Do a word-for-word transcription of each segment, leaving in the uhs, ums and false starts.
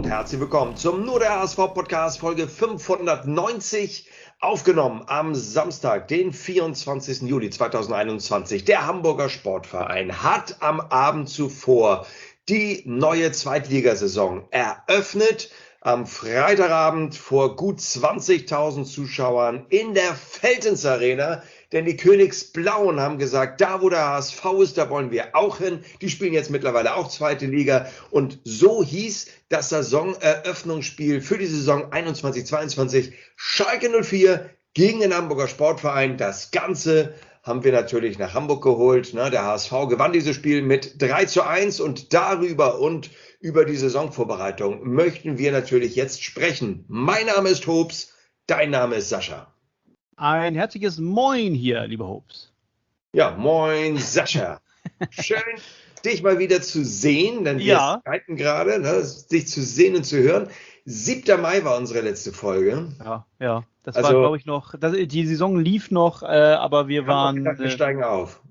herzlich willkommen zum Nur der H S V-Podcast Folge fünfhundertneunzig, aufgenommen am Samstag, den vierundzwanzigsten Juli zweitausendeinundzwanzig. Der Hamburger Sportverein hat am Abend zuvor die neue Zweitligasaison eröffnet. Am Freitagabend vor gut zwanzigtausend Zuschauern in der Veltins Arena. Denn die Königsblauen haben gesagt, da wo der H S V ist, da wollen wir auch hin. Die spielen jetzt mittlerweile auch zweite Liga. Und so hieß das Saisoneröffnungsspiel für die Saison einundzwanzig zweiundzwanzig Schalke null vier gegen den Hamburger Sportverein. Das Ganze haben wir natürlich nach Hamburg geholt. Der H S V gewann dieses Spiel mit drei zu eins und darüber und über die Saisonvorbereitung möchten wir natürlich jetzt sprechen. Mein Name ist Hobbs, dein Name ist Sascha. Ein herzliches Moin hier, lieber Hobbs. Ja, moin Sascha. Schön, dich mal wieder zu sehen, denn wir ja. streiten gerade, ne, dich zu sehen und zu hören. siebter Mai war unsere letzte Folge. Ja, ja. Das also, war, glaube ich, noch, das, die Saison lief noch, äh, aber wir waren... Gedacht, wir äh, steigen auf.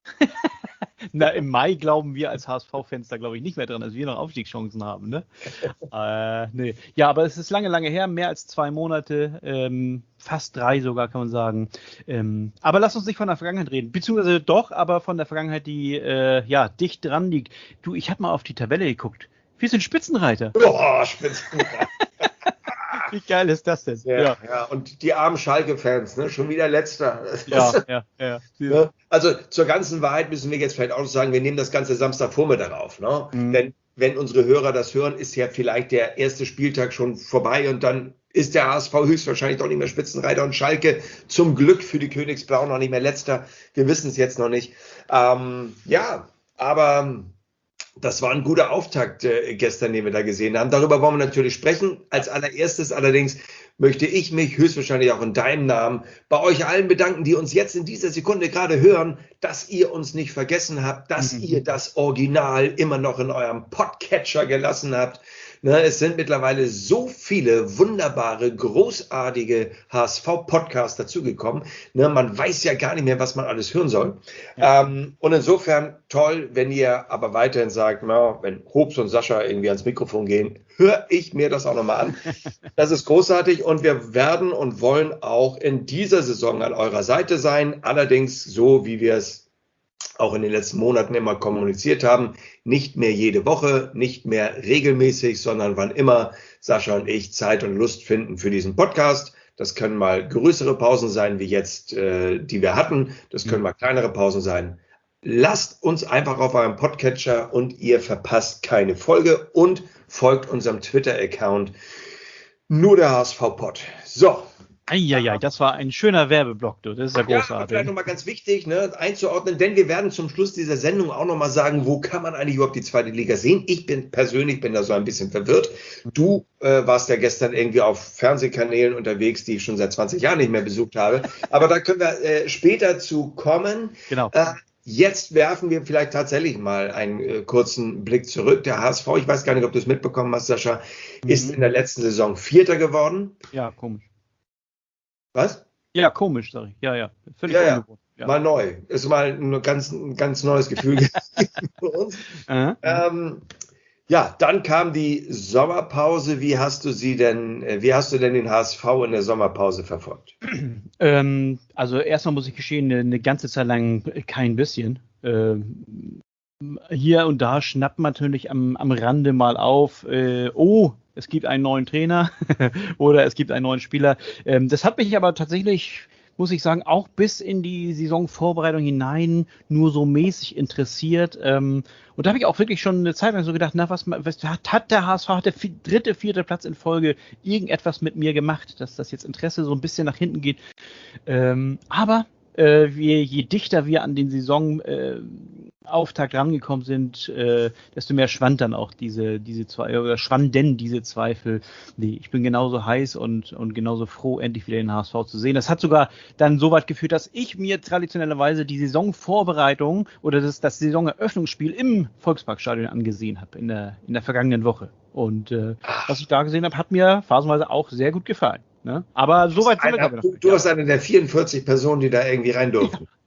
Na, im Mai glauben wir als H S V-Fans da, glaube ich, nicht mehr dran, dass wir noch Aufstiegschancen haben, ne? äh, nee. Ja, aber es ist lange, lange her, mehr als zwei Monate, ähm, fast drei sogar, kann man sagen. Ähm, aber lass uns nicht von der Vergangenheit reden, beziehungsweise doch, aber von der Vergangenheit, die, äh, ja, dicht dran liegt. Du, ich habe mal auf die Tabelle geguckt. Wir sind Spitzenreiter. Boah, Spitzenreiter. Wie geil ist das denn? Ja, ja. ja. Und die armen Schalke-Fans, ne? Schon wieder Letzter. Ja, ja, ja, ja. Also zur ganzen Wahrheit müssen wir jetzt vielleicht auch noch sagen, wir nehmen das ganze Samstagvormittag auf. Ne? Mhm. Denn wenn unsere Hörer das hören, ist ja vielleicht der erste Spieltag schon vorbei und dann ist der H S V höchstwahrscheinlich doch nicht mehr Spitzenreiter und Schalke zum Glück für die Königsblauen noch nicht mehr Letzter. Wir wissen es jetzt noch nicht. Ähm, ja, aber... Das war ein guter Auftakt äh, gestern, den wir da gesehen haben. Darüber wollen wir natürlich sprechen. Als allererstes allerdings möchte ich mich höchstwahrscheinlich auch in deinem Namen bei euch allen bedanken, die uns jetzt in dieser Sekunde gerade hören, dass ihr uns nicht vergessen habt, dass mhm. ihr das Original immer noch in eurem Podcatcher gelassen habt. Ne, es sind mittlerweile so viele wunderbare, großartige H S V-Podcasts dazugekommen. Ne, man weiß ja gar nicht mehr, was man alles hören soll. Ja. Ähm, und insofern toll, wenn ihr aber weiterhin sagt, na, wenn Hobbs und Sascha irgendwie ans Mikrofon gehen, höre ich mir das auch nochmal an. Das ist großartig und wir werden und wollen auch in dieser Saison an eurer Seite sein. Allerdings so, wie wir es auch in den letzten Monaten immer kommuniziert haben, nicht mehr jede Woche, nicht mehr regelmäßig, sondern wann immer Sascha und ich Zeit und Lust finden für diesen Podcast. Das können mal größere Pausen sein, wie jetzt, äh, die wir hatten. Das können mal kleinere Pausen sein. Lasst uns einfach auf eurem Podcatcher und ihr verpasst keine Folge und folgt unserem Twitter-Account Nur der H S V-Pod. So. Eieiei, das war ein schöner Werbeblock, du. Das ist ja großartig. Ja, vielleicht nochmal ganz wichtig, ne, einzuordnen, denn wir werden zum Schluss dieser Sendung auch nochmal sagen, wo kann man eigentlich überhaupt die zweite Liga sehen? Ich bin persönlich bin da so ein bisschen verwirrt. Du äh, warst ja gestern irgendwie auf Fernsehkanälen unterwegs, die ich schon seit zwanzig Jahren nicht mehr besucht habe. Aber da können wir äh, später zu kommen. Genau. Äh, Jetzt werfen wir vielleicht tatsächlich mal einen äh, kurzen Blick zurück. Der H S V, ich weiß gar nicht, ob du es mitbekommen hast, Sascha, mhm. ist in der letzten Saison Vierter geworden. Ja, komisch. Was? Ja, komisch, sag ich. Ja, ja. Völlig ja, ja. ja. Mal neu. Ist mal ein ganz, ein ganz neues Gefühl für uns. Uh-huh. Ähm, ja, dann kam die Sommerpause. Wie hast du sie denn, wie hast du denn den H S V in der Sommerpause verfolgt? Ähm, also erstmal muss ich gestehen, eine, eine ganze Zeit lang kein bisschen. Ähm, hier und da schnappt man natürlich am, am Rande mal auf, äh, oh, es gibt einen neuen Trainer oder es gibt einen neuen Spieler. Ähm, das hat mich aber tatsächlich, muss ich sagen, auch bis in die Saisonvorbereitung hinein nur so mäßig interessiert. Ähm, und da habe ich auch wirklich schon eine Zeit lang so gedacht, na, was, was hat, hat der H S V, hat der vier, dritte, vierte Platz in Folge irgendetwas mit mir gemacht, dass das jetzt Interesse so ein bisschen nach hinten geht. Ähm, aber äh, je, je dichter wir an den Saison äh, Auftakt rangekommen sind, äh, desto mehr schwand dann auch diese, diese Zweifel, oder schwanden diese Zweifel. Nee, ich bin genauso heiß und, und genauso froh, endlich wieder den H S V zu sehen. Das hat sogar dann so weit geführt, dass ich mir traditionellerweise die Saisonvorbereitung oder das, das Saisoneröffnungsspiel im Volksparkstadion angesehen habe in der, in der vergangenen Woche. Und äh, was ich da gesehen habe, hat mir phasenweise auch sehr gut gefallen. Ne? Aber so weit sind wir, glaube ich, noch. Du, du warst eine der vierundvierzig Personen, die da irgendwie rein durften.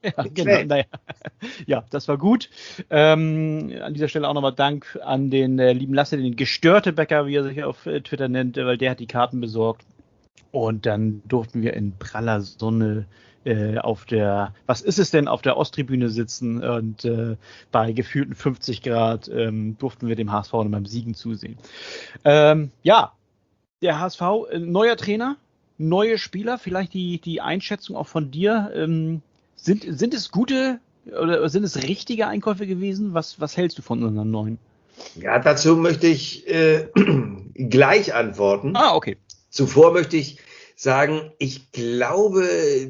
Ja, genau. Naja. Ja, das war gut. Ähm, an dieser Stelle auch nochmal Dank an den äh, lieben Lasse, den Gestörte-Bäcker, wie er sich auf äh, Twitter nennt, weil der hat die Karten besorgt. Und dann durften wir in praller Sonne äh, auf der, was ist es denn, auf der Osttribüne sitzen und äh, bei gefühlten fünfzig Grad ähm, durften wir dem H S V beim Siegen zusehen. Ähm, ja, der H S V, äh, neuer Trainer, neue Spieler, vielleicht die, die Einschätzung auch von dir. Ähm, sind, sind es gute oder sind es richtige Einkäufe gewesen? Was, was hältst du von unseren neuen? Ja, dazu möchte ich äh, gleich antworten. Ah, okay. Zuvor möchte ich sagen, ich glaube,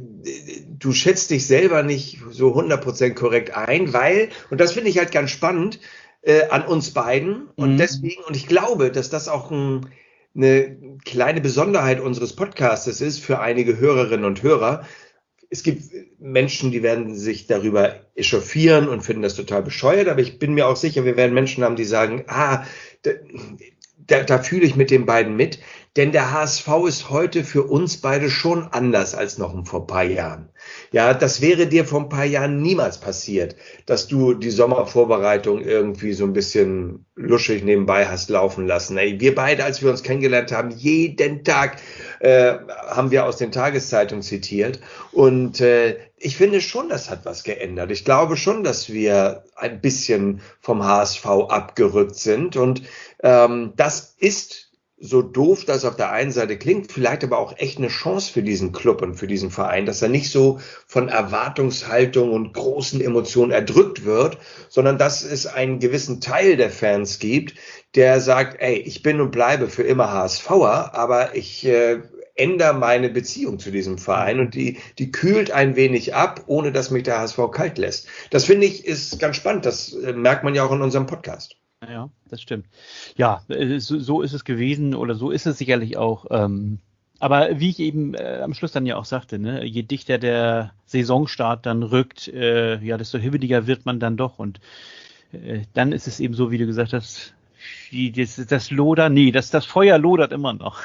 du schätzt dich selber nicht so hundert Prozent korrekt ein, weil, und das finde ich halt ganz spannend äh, an uns beiden, und Mhm. deswegen, und ich glaube, dass das auch ein, eine kleine Besonderheit unseres Podcastes ist für einige Hörerinnen und Hörer. Es gibt Menschen, die werden sich darüber echauffieren und finden das total bescheuert, aber ich bin mir auch sicher, wir werden Menschen haben, die sagen, ah, da, da, da fühle ich mit den beiden mit, denn der H S V ist heute für uns beide schon anders als noch vor ein paar Jahren. Ja, das wäre dir vor ein paar Jahren niemals passiert, dass du die Sommervorbereitung irgendwie so ein bisschen luschig nebenbei hast laufen lassen. Ey, wir beide, als wir uns kennengelernt haben, jeden Tag äh, haben wir aus den Tageszeitungen zitiert, und äh, ich finde schon, das hat was geändert. Ich glaube schon, dass wir ein bisschen vom H S V abgerückt sind, und ähm, das ist, so doof das auf der einen Seite klingt, vielleicht aber auch echt eine Chance für diesen Club und für diesen Verein, dass er nicht so von Erwartungshaltung und großen Emotionen erdrückt wird, sondern dass es einen gewissen Teil der Fans gibt, der sagt, ey, ich bin und bleibe für immer HSVer, aber ich äh, ändere meine Beziehung zu diesem Verein, und die, die kühlt ein wenig ab, ohne dass mich der H S V kalt lässt. Das finde ich ist ganz spannend, das äh, merkt man ja auch in unserem Podcast. Ja, das stimmt. Ja, so, so ist es gewesen oder so ist es sicherlich auch. Ähm, aber wie ich eben äh, am Schluss dann ja auch sagte, ne, je dichter der Saisonstart dann rückt, äh, ja, desto hibbeliger wird man dann doch. Und äh, dann ist es eben so, wie du gesagt hast, die, das, das Loder, nee, das, das Feuer lodert immer noch.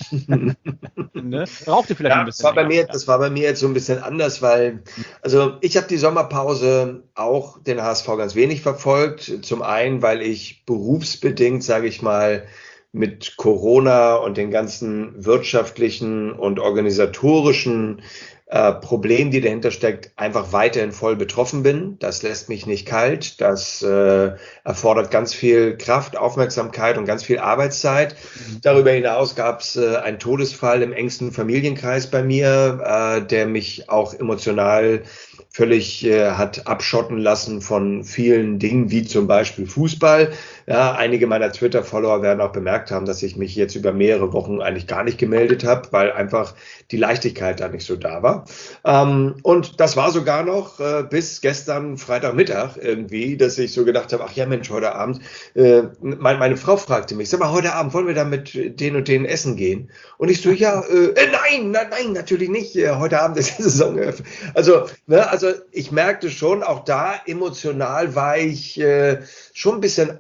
Ne? Brauchte vielleicht Ja, ein das bisschen war bei länger. mir, das war bei mir jetzt so ein bisschen anders, weil, also ich habe die Sommerpause auch den H S V ganz wenig verfolgt. Zum einen, weil ich berufsbedingt, sage ich mal, mit Corona und den ganzen wirtschaftlichen und organisatorischen äh, Problemen, die dahinter steckt, einfach weiterhin voll betroffen bin. Das lässt mich nicht kalt. Das äh, erfordert ganz viel Kraft, Aufmerksamkeit und ganz viel Arbeitszeit. Mhm. Darüber hinaus gab es äh, einen Todesfall im engsten Familienkreis bei mir, äh, der mich auch emotional völlig äh, hat abschotten lassen von vielen Dingen, wie zum Beispiel Fußball. Ja, einige meiner Twitter-Follower werden auch bemerkt haben, dass ich mich jetzt über mehrere Wochen eigentlich gar nicht gemeldet habe, weil einfach die Leichtigkeit da nicht so da war. Ähm, und das war sogar noch äh, bis gestern Freitagmittag irgendwie, dass ich so gedacht habe, ach ja Mensch, heute Abend, äh, meine, meine Frau fragte mich, sag mal, heute Abend wollen wir da mit den und denen essen gehen? Und ich so, ja, äh, äh, nein, nein, nein, natürlich nicht. Äh, heute Abend ist die Saison eröffnet. Also, ne, also ich merkte schon, auch da emotional war ich äh, schon ein bisschen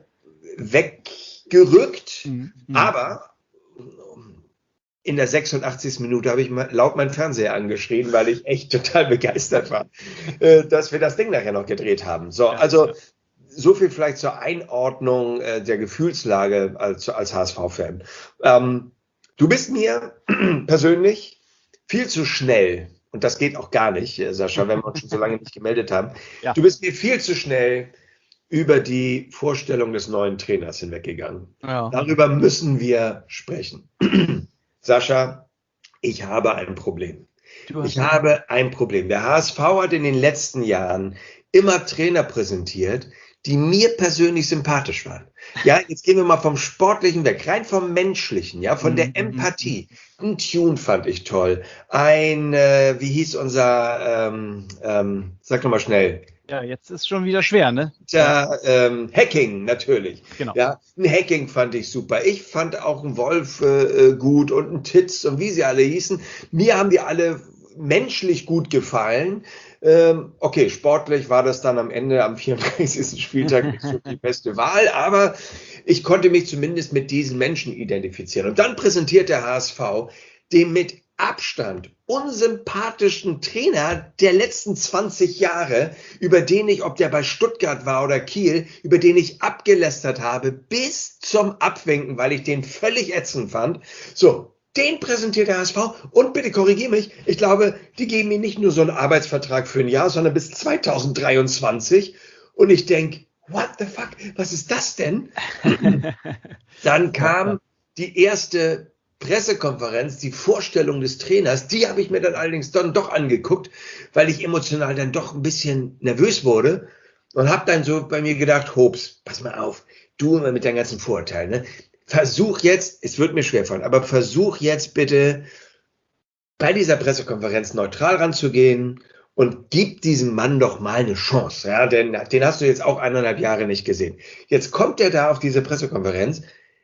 weggerückt, mhm. aber in der sechsundachtzigsten Minute habe ich laut meinen Fernseher angeschrien, weil ich echt total begeistert war, äh, dass wir das Ding nachher noch gedreht haben. So, also so viel vielleicht zur Einordnung äh, der Gefühlslage als, als H S V-Fan. Ähm, du bist mir persönlich viel zu schnell, und das geht auch gar nicht, Sascha, wenn wir uns schon so lange nicht gemeldet haben. Ja. Du bist mir viel zu schnell über die Vorstellung des neuen Trainers hinweggegangen. Ja. Darüber müssen wir sprechen. Sascha, ich habe ein Problem. Ich habe ein Problem. Der H S V hat in den letzten Jahren immer Trainer präsentiert, die mir persönlich sympathisch waren. Ja, jetzt gehen wir mal vom Sportlichen weg, rein vom Menschlichen, ja, von der Empathie. Ein Tune fand ich toll. Ein, äh, wie hieß unser, ähm, ähm, sag doch mal schnell. Ja, jetzt ist schon wieder schwer, ne? Ja, ähm, Hacking natürlich. Genau. Ja, ein Hacking fand ich super. Ich fand auch einen Wolf äh, gut und einen Titz und wie sie alle hießen. Mir haben die alle menschlich gut gefallen. Ähm, okay, sportlich war das dann am Ende am vierunddreißigsten Spieltag nicht so die beste Wahl, aber ich konnte mich zumindest mit diesen Menschen identifizieren. Und dann präsentiert der H S V den mit Abstand unsympathischen Trainer der letzten zwanzig Jahre, über den ich, ob der bei Stuttgart war oder Kiel, über den ich abgelästert habe, bis zum Abwinken, weil ich den völlig ätzend fand. So, den präsentiert der H S V und bitte korrigiere mich, ich glaube, die geben ihm nicht nur so einen Arbeitsvertrag für ein Jahr, sondern bis zweitausenddreiundzwanzig. Und ich denke, what the fuck, was ist das denn? Dann kam die erste Pressekonferenz, die Vorstellung des Trainers, die habe ich mir dann allerdings dann doch angeguckt, weil ich emotional dann doch ein bisschen nervös wurde und habe dann so bei mir gedacht, Hobbs, pass mal auf, du immer mit deinen ganzen Vorurteilen, ne? Versuch jetzt, es wird mir schwerfallen, aber versuch jetzt bitte bei dieser Pressekonferenz neutral ranzugehen und gib diesem Mann doch mal eine Chance, ja, denn den hast du jetzt auch eineinhalb Jahre nicht gesehen. Jetzt kommt er da auf diese Pressekonferenz,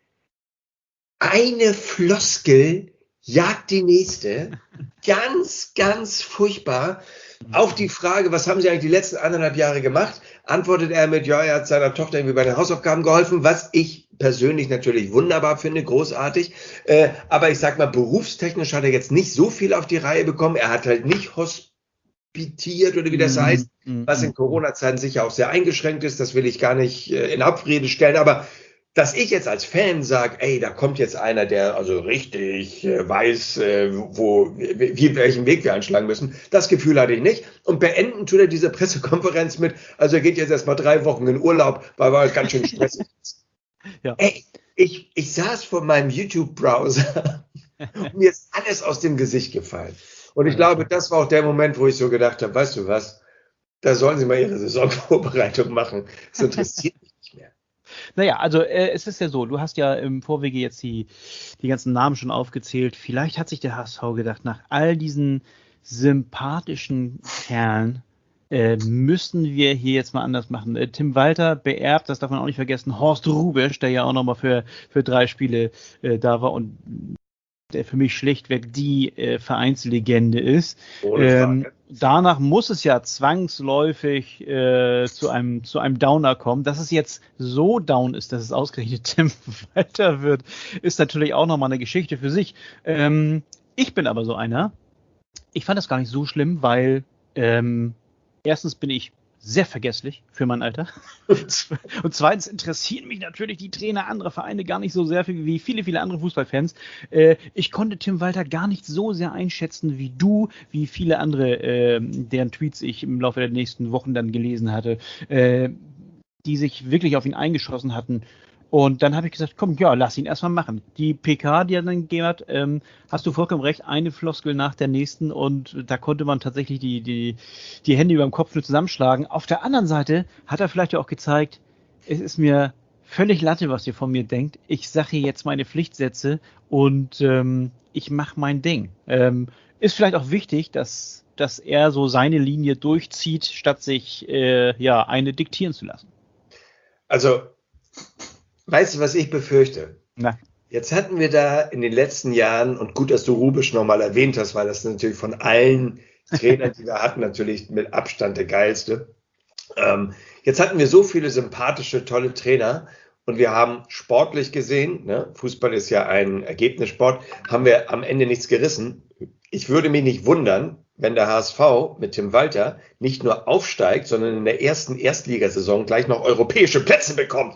eine Floskel jagt die nächste, ganz, ganz furchtbar. Auf die Frage, was haben Sie eigentlich die letzten eineinhalb Jahre gemacht, antwortet er mit, ja, er hat seiner Tochter irgendwie bei den Hausaufgaben geholfen, was ich persönlich natürlich wunderbar finde, großartig. Äh, aber ich sag mal, berufstechnisch hat er jetzt nicht so viel auf die Reihe bekommen. Er hat halt nicht hospitiert oder wie das mm, heißt, mm, was in Corona-Zeiten sicher auch sehr eingeschränkt ist. Das will ich gar nicht äh, in Abrede stellen, aber dass ich jetzt als Fan sage, ey, da kommt jetzt einer, der also richtig äh, weiß, äh, wo, wie, welchen Weg wir einschlagen müssen, das Gefühl hatte ich nicht. Und beenden tut er diese Pressekonferenz mit, also er geht jetzt erstmal drei Wochen in Urlaub, weil er ganz schön stressig ist. Ja. Ey, ich, ich saß vor meinem YouTube-Browser und mir ist alles aus dem Gesicht gefallen. Und ich glaube, das war auch der Moment, wo ich so gedacht habe, weißt du was, da sollen sie mal ihre Saisonvorbereitung machen. Das interessiert mich nicht mehr. Naja, also äh, es ist ja so, du hast ja im Vorwege jetzt die, die ganzen Namen schon aufgezählt. Vielleicht hat sich der H S V gedacht, nach all diesen sympathischen Kerlen äh, müssen wir hier jetzt mal anders machen. Äh, Tim Walter beerbt, das darf man auch nicht vergessen, Horst Hrubesch, der ja auch nochmal für, für drei Spiele äh, da war und der für mich schlichtweg die äh, Vereinslegende ist. Ähm, danach muss es ja zwangsläufig äh, zu einem zu einem Downer kommen. Dass es jetzt so down ist, dass es ausgerechnet Tim Walter wird, ist natürlich auch nochmal eine Geschichte für sich. Ähm, ich bin aber so einer. Ich fand das gar nicht so schlimm, weil ähm, erstens bin ich sehr vergesslich für mein Alter. Und zweitens interessieren mich natürlich die Trainer anderer Vereine gar nicht so sehr wie viele, viele andere Fußballfans. Äh, ich konnte Tim Walter gar nicht so sehr einschätzen wie du, wie viele andere, äh, deren Tweets ich im Laufe der nächsten Wochen dann gelesen hatte, äh, die sich wirklich auf ihn eingeschossen hatten. Und dann habe ich gesagt, komm, ja, lass ihn erstmal machen. Die P K, die er dann gegeben hat, ähm, hast du vollkommen recht, eine Floskel nach der nächsten und da konnte man tatsächlich die, die, die Hände über dem Kopf nur zusammenschlagen. Auf der anderen Seite hat er vielleicht ja auch gezeigt, es ist mir völlig Latte, was ihr von mir denkt. Ich sage hier jetzt meine Pflichtsätze und ähm, ich mache mein Ding. Ähm, ist vielleicht auch wichtig, dass, dass er so seine Linie durchzieht, statt sich äh, ja eine diktieren zu lassen. Also weißt du, was ich befürchte? Na. Jetzt hatten wir da in den letzten Jahren, und gut, dass du Hrubesch nochmal erwähnt hast, weil das natürlich von allen Trainern, die wir hatten, natürlich mit Abstand der geilste. Ähm, jetzt hatten wir so viele sympathische, tolle Trainer und wir haben sportlich gesehen, ne, Fußball ist ja ein Ergebnissport, haben wir am Ende nichts gerissen. Ich würde mich nicht wundern, wenn der H S V mit Tim Walter nicht nur aufsteigt, sondern in der ersten Erstligasaison gleich noch europäische Plätze bekommt.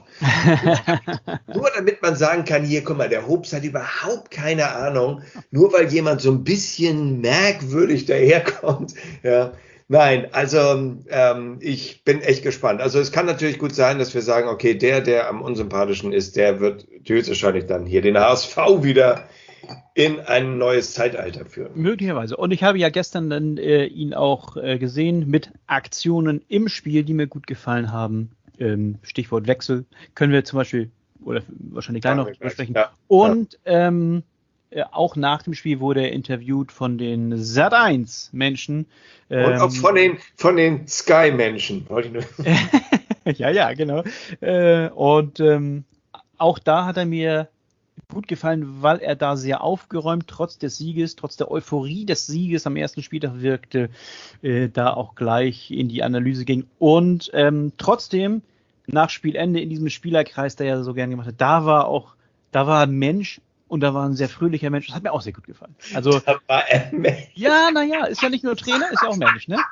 Nur damit man sagen kann, hier, guck mal, der Hobbs hat überhaupt keine Ahnung, nur weil jemand so ein bisschen merkwürdig daherkommt. Ja, nein, also ähm, ich bin echt gespannt. Also es kann natürlich gut sein, dass wir sagen, okay, der, der am unsympathischen ist, der wird höchstwahrscheinlich dann hier den H S V wieder in ein neues Zeitalter führen. Möglicherweise. Und ich habe ja gestern dann äh, ihn auch äh, gesehen mit Aktionen im Spiel, die mir gut gefallen haben. Ähm, Stichwort Wechsel können wir zum Beispiel oder wahrscheinlich gleich noch besprechen. Ja. Und ja. Ähm, äh, auch nach dem Spiel wurde er interviewt von den Sat eins Menschen. Ähm, Und auch von den, von den Sky-Menschen. Wollte ich nur. ja, ja, genau. Äh, und ähm, auch da hat er mir gut gefallen, weil er da sehr aufgeräumt, trotz des Sieges, trotz der Euphorie des Sieges am ersten Spieltag wirkte, äh, da auch gleich in die Analyse ging und ähm, trotzdem nach Spielende in diesem Spielerkreis, der er so gern gemacht hat, da war auch, da war ein Mensch und da war ein sehr fröhlicher Mensch. Das hat mir auch sehr gut gefallen. Also, da war er Mensch. Ja, naja, ist ja nicht nur Trainer, ist ja auch Mensch, ne?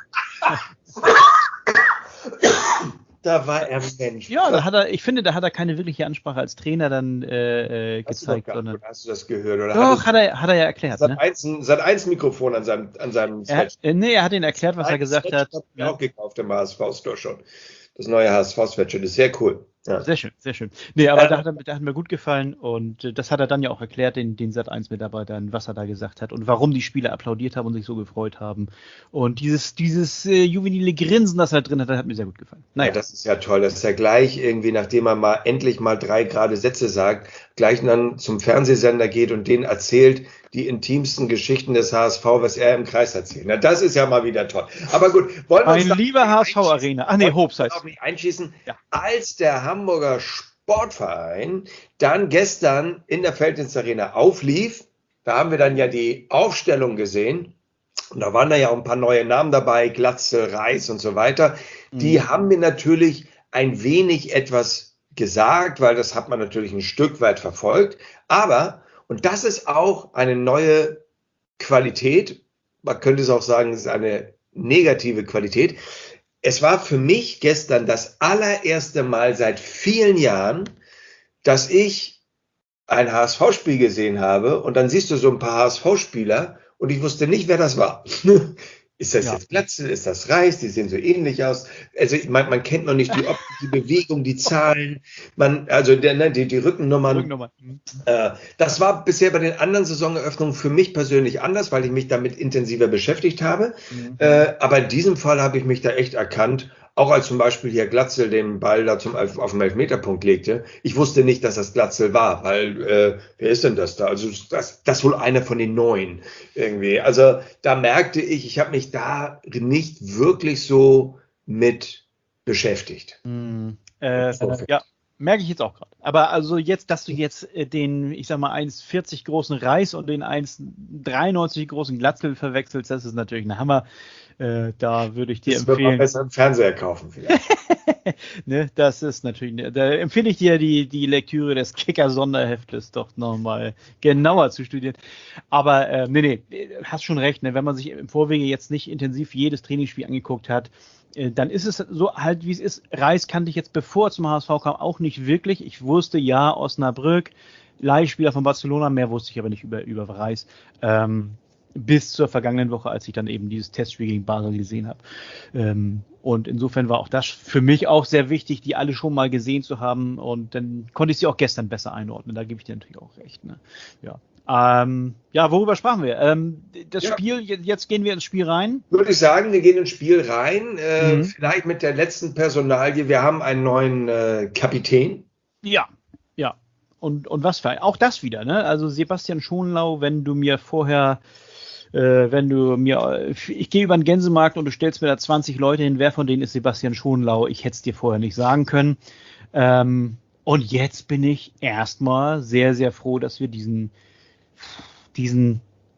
Da war er Mensch. Ja, da hat er, ich finde, da hat er keine wirkliche Ansprache als Trainer dann äh, äh, hast gezeigt. Du sondern, hast du das gehört? Oder doch, hat er, hat er ja erklärt. Sat ne? eins, Sat eins Mikrofon an seinem, an seinem er hat, äh, Nee, er hat ihn erklärt, was er gesagt Sweatshirt hat. Hab ich auch gekauft im H S V-Store schon. Das neue H S V-Sweatshirt ist sehr cool. Ja. Sehr schön, sehr schön. Nee, aber Ähm, da, hat er, da hat mir gut gefallen und äh, das hat er dann ja auch erklärt, den, den Sat eins Mitarbeitern, was er da gesagt hat und warum die Spieler applaudiert haben und sich so gefreut haben. Und dieses, dieses äh, juvenile Grinsen, das er drin hat, das hat mir sehr gut gefallen. Naja. Naja. Ja, das ist ja toll, dass er gleich irgendwie, nachdem er mal endlich mal drei gerade Sätze sagt, gleich dann zum Fernsehsender geht und denen erzählt, die intimsten Geschichten des H S V, was er im Kreis erzählt. Na, das ist ja mal wieder toll. Aber gut, wollen wir uns Ein lieber H S V-Arena. Ach nee, Hopes heißt. auch nicht einschießen. Ja. Als der Hamburger Sportverein dann gestern in der Felddienst-Arena auflief, da haben wir dann ja die Aufstellung gesehen. Und da waren da ja auch ein paar neue Namen dabei, Glatzel, Reis und so weiter. Die mhm. haben mir natürlich ein wenig etwas gesagt, weil das hat man natürlich ein Stück weit verfolgt. Aber, und das ist auch eine neue Qualität, man könnte es auch sagen, es ist eine negative Qualität. Es war für mich gestern das allererste Mal seit vielen Jahren, dass ich ein H S V-Spiel gesehen habe und dann siehst du so ein paar H S V-Spieler und ich wusste nicht, wer das war. Ist das ja. jetzt Glatzel, ist das Reis, die sehen so ähnlich aus. Also man, man kennt noch nicht die Optik, die Bewegung, die Zahlen, man, also der, ne, die, die Rückennummern. Rückennummer. Äh, das war bisher bei den anderen Saisoneröffnungen für mich persönlich anders, weil ich mich damit intensiver beschäftigt habe. Mhm. Äh, aber in diesem Fall habe ich mich da echt erkannt, auch als zum Beispiel hier Glatzel den Ball da zum, auf den Elfmeterpunkt legte. Ich wusste nicht, dass das Glatzel war, weil äh, wer ist denn das da? Also das, das wohl einer von den Neuen irgendwie. Also da merkte ich, ich habe mich da nicht wirklich so mit beschäftigt. Mm, äh, ja, merke ich jetzt auch gerade. Aber also jetzt, dass du jetzt äh, den, ich sag mal, eins vierzig großen Reis und den eins dreiundneunzig großen Glatzel verwechselst, das ist natürlich ein Hammer. Äh, da würde ich dir das empfehlen. Das besser einen Fernseher kaufen vielleicht. ne, das ist natürlich, da empfehle ich dir die, die Lektüre des Kicker-Sonderheftes doch nochmal genauer zu studieren. Aber äh, nee, nee, hast schon recht, ne, wenn man sich im Vorwege jetzt nicht intensiv jedes Trainingsspiel angeguckt hat, äh, dann ist es so halt, wie es ist. Reis kannte ich jetzt, bevor er zum H S V kam, auch nicht wirklich. Ich wusste, ja, Osnabrück, Leihspieler von Barcelona, mehr wusste ich aber nicht über, über Reis. Ähm, bis zur vergangenen Woche, als ich dann eben dieses Testspiel gegen Basel gesehen habe. Ähm, und insofern war auch das für mich auch sehr wichtig, die alle schon mal gesehen zu haben. Und dann konnte ich sie auch gestern besser einordnen. Da gebe ich dir natürlich auch recht. Ne? Ja. Ähm, ja, worüber sprachen wir? Ähm, das ja. Spiel, jetzt gehen wir ins Spiel rein. Würde ich sagen, wir gehen ins Spiel rein. Äh, mhm. Vielleicht mit der letzten Personalie. Wir haben einen neuen äh, Kapitän. Ja, ja. Und, und was für ein, auch das wieder, ne? Also Sebastian Schonlau, wenn du mir vorher Äh, wenn du mir, ich gehe über den Gänsemarkt und du stellst mir da zwanzig Leute hin, wer von denen ist Sebastian Schonlau? Ich hätte es dir vorher nicht sagen können. Ähm, und jetzt bin ich erstmal sehr, sehr froh, dass wir diesen, diesen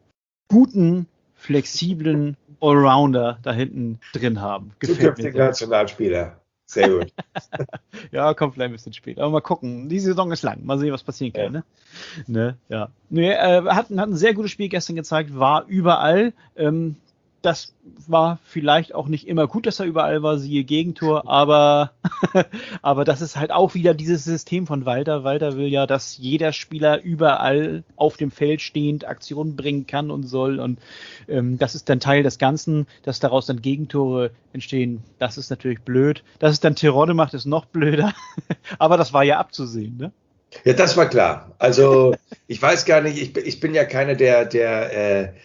guten, flexiblen Allrounder da hinten drin haben. Zukünftiger Nationalspieler. Sehr gut. ja, kommt vielleicht ein bisschen spät. Aber mal gucken. Die Saison ist lang. Mal sehen, was passieren kann. Ja. Ne? Ne? Ja. Nee, äh, hat, hat ein sehr gutes Spiel gestern gezeigt. War überall. Ähm, das war vielleicht auch nicht immer gut, dass er überall war, siehe Gegentor. Aber, aber das ist halt auch wieder dieses System von Walter. Walter will ja, dass jeder Spieler überall auf dem Feld stehend Aktionen bringen kann und soll. Und ähm, das ist dann Teil des Ganzen, dass daraus dann Gegentore entstehen. Das ist natürlich blöd. Dass es dann Terodde macht, ist noch blöder. Aber das war ja abzusehen, ne? Ja, das war klar. Also ich weiß gar nicht, ich, ich bin ja keiner, der, der äh,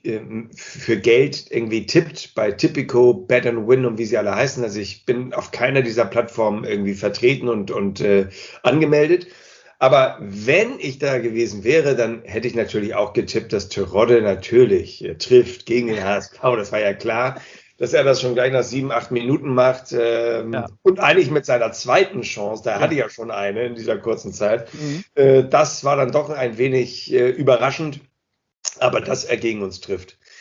für Geld irgendwie tippt bei Tipico, Bet and Win und wie sie alle heißen. Also ich bin auf keiner dieser Plattformen irgendwie vertreten und, und äh, angemeldet. Aber wenn ich da gewesen wäre, dann hätte ich natürlich auch getippt, dass Terodde natürlich äh, trifft gegen den H S V. Das war ja klar, dass er das schon gleich nach sieben, acht Minuten macht. Ähm, ja. Und eigentlich mit seiner zweiten Chance, da ja. hatte ich ja schon eine in dieser kurzen Zeit. Mhm. Äh, das war dann doch ein wenig äh, überraschend. Aber dass er gegen uns trifft.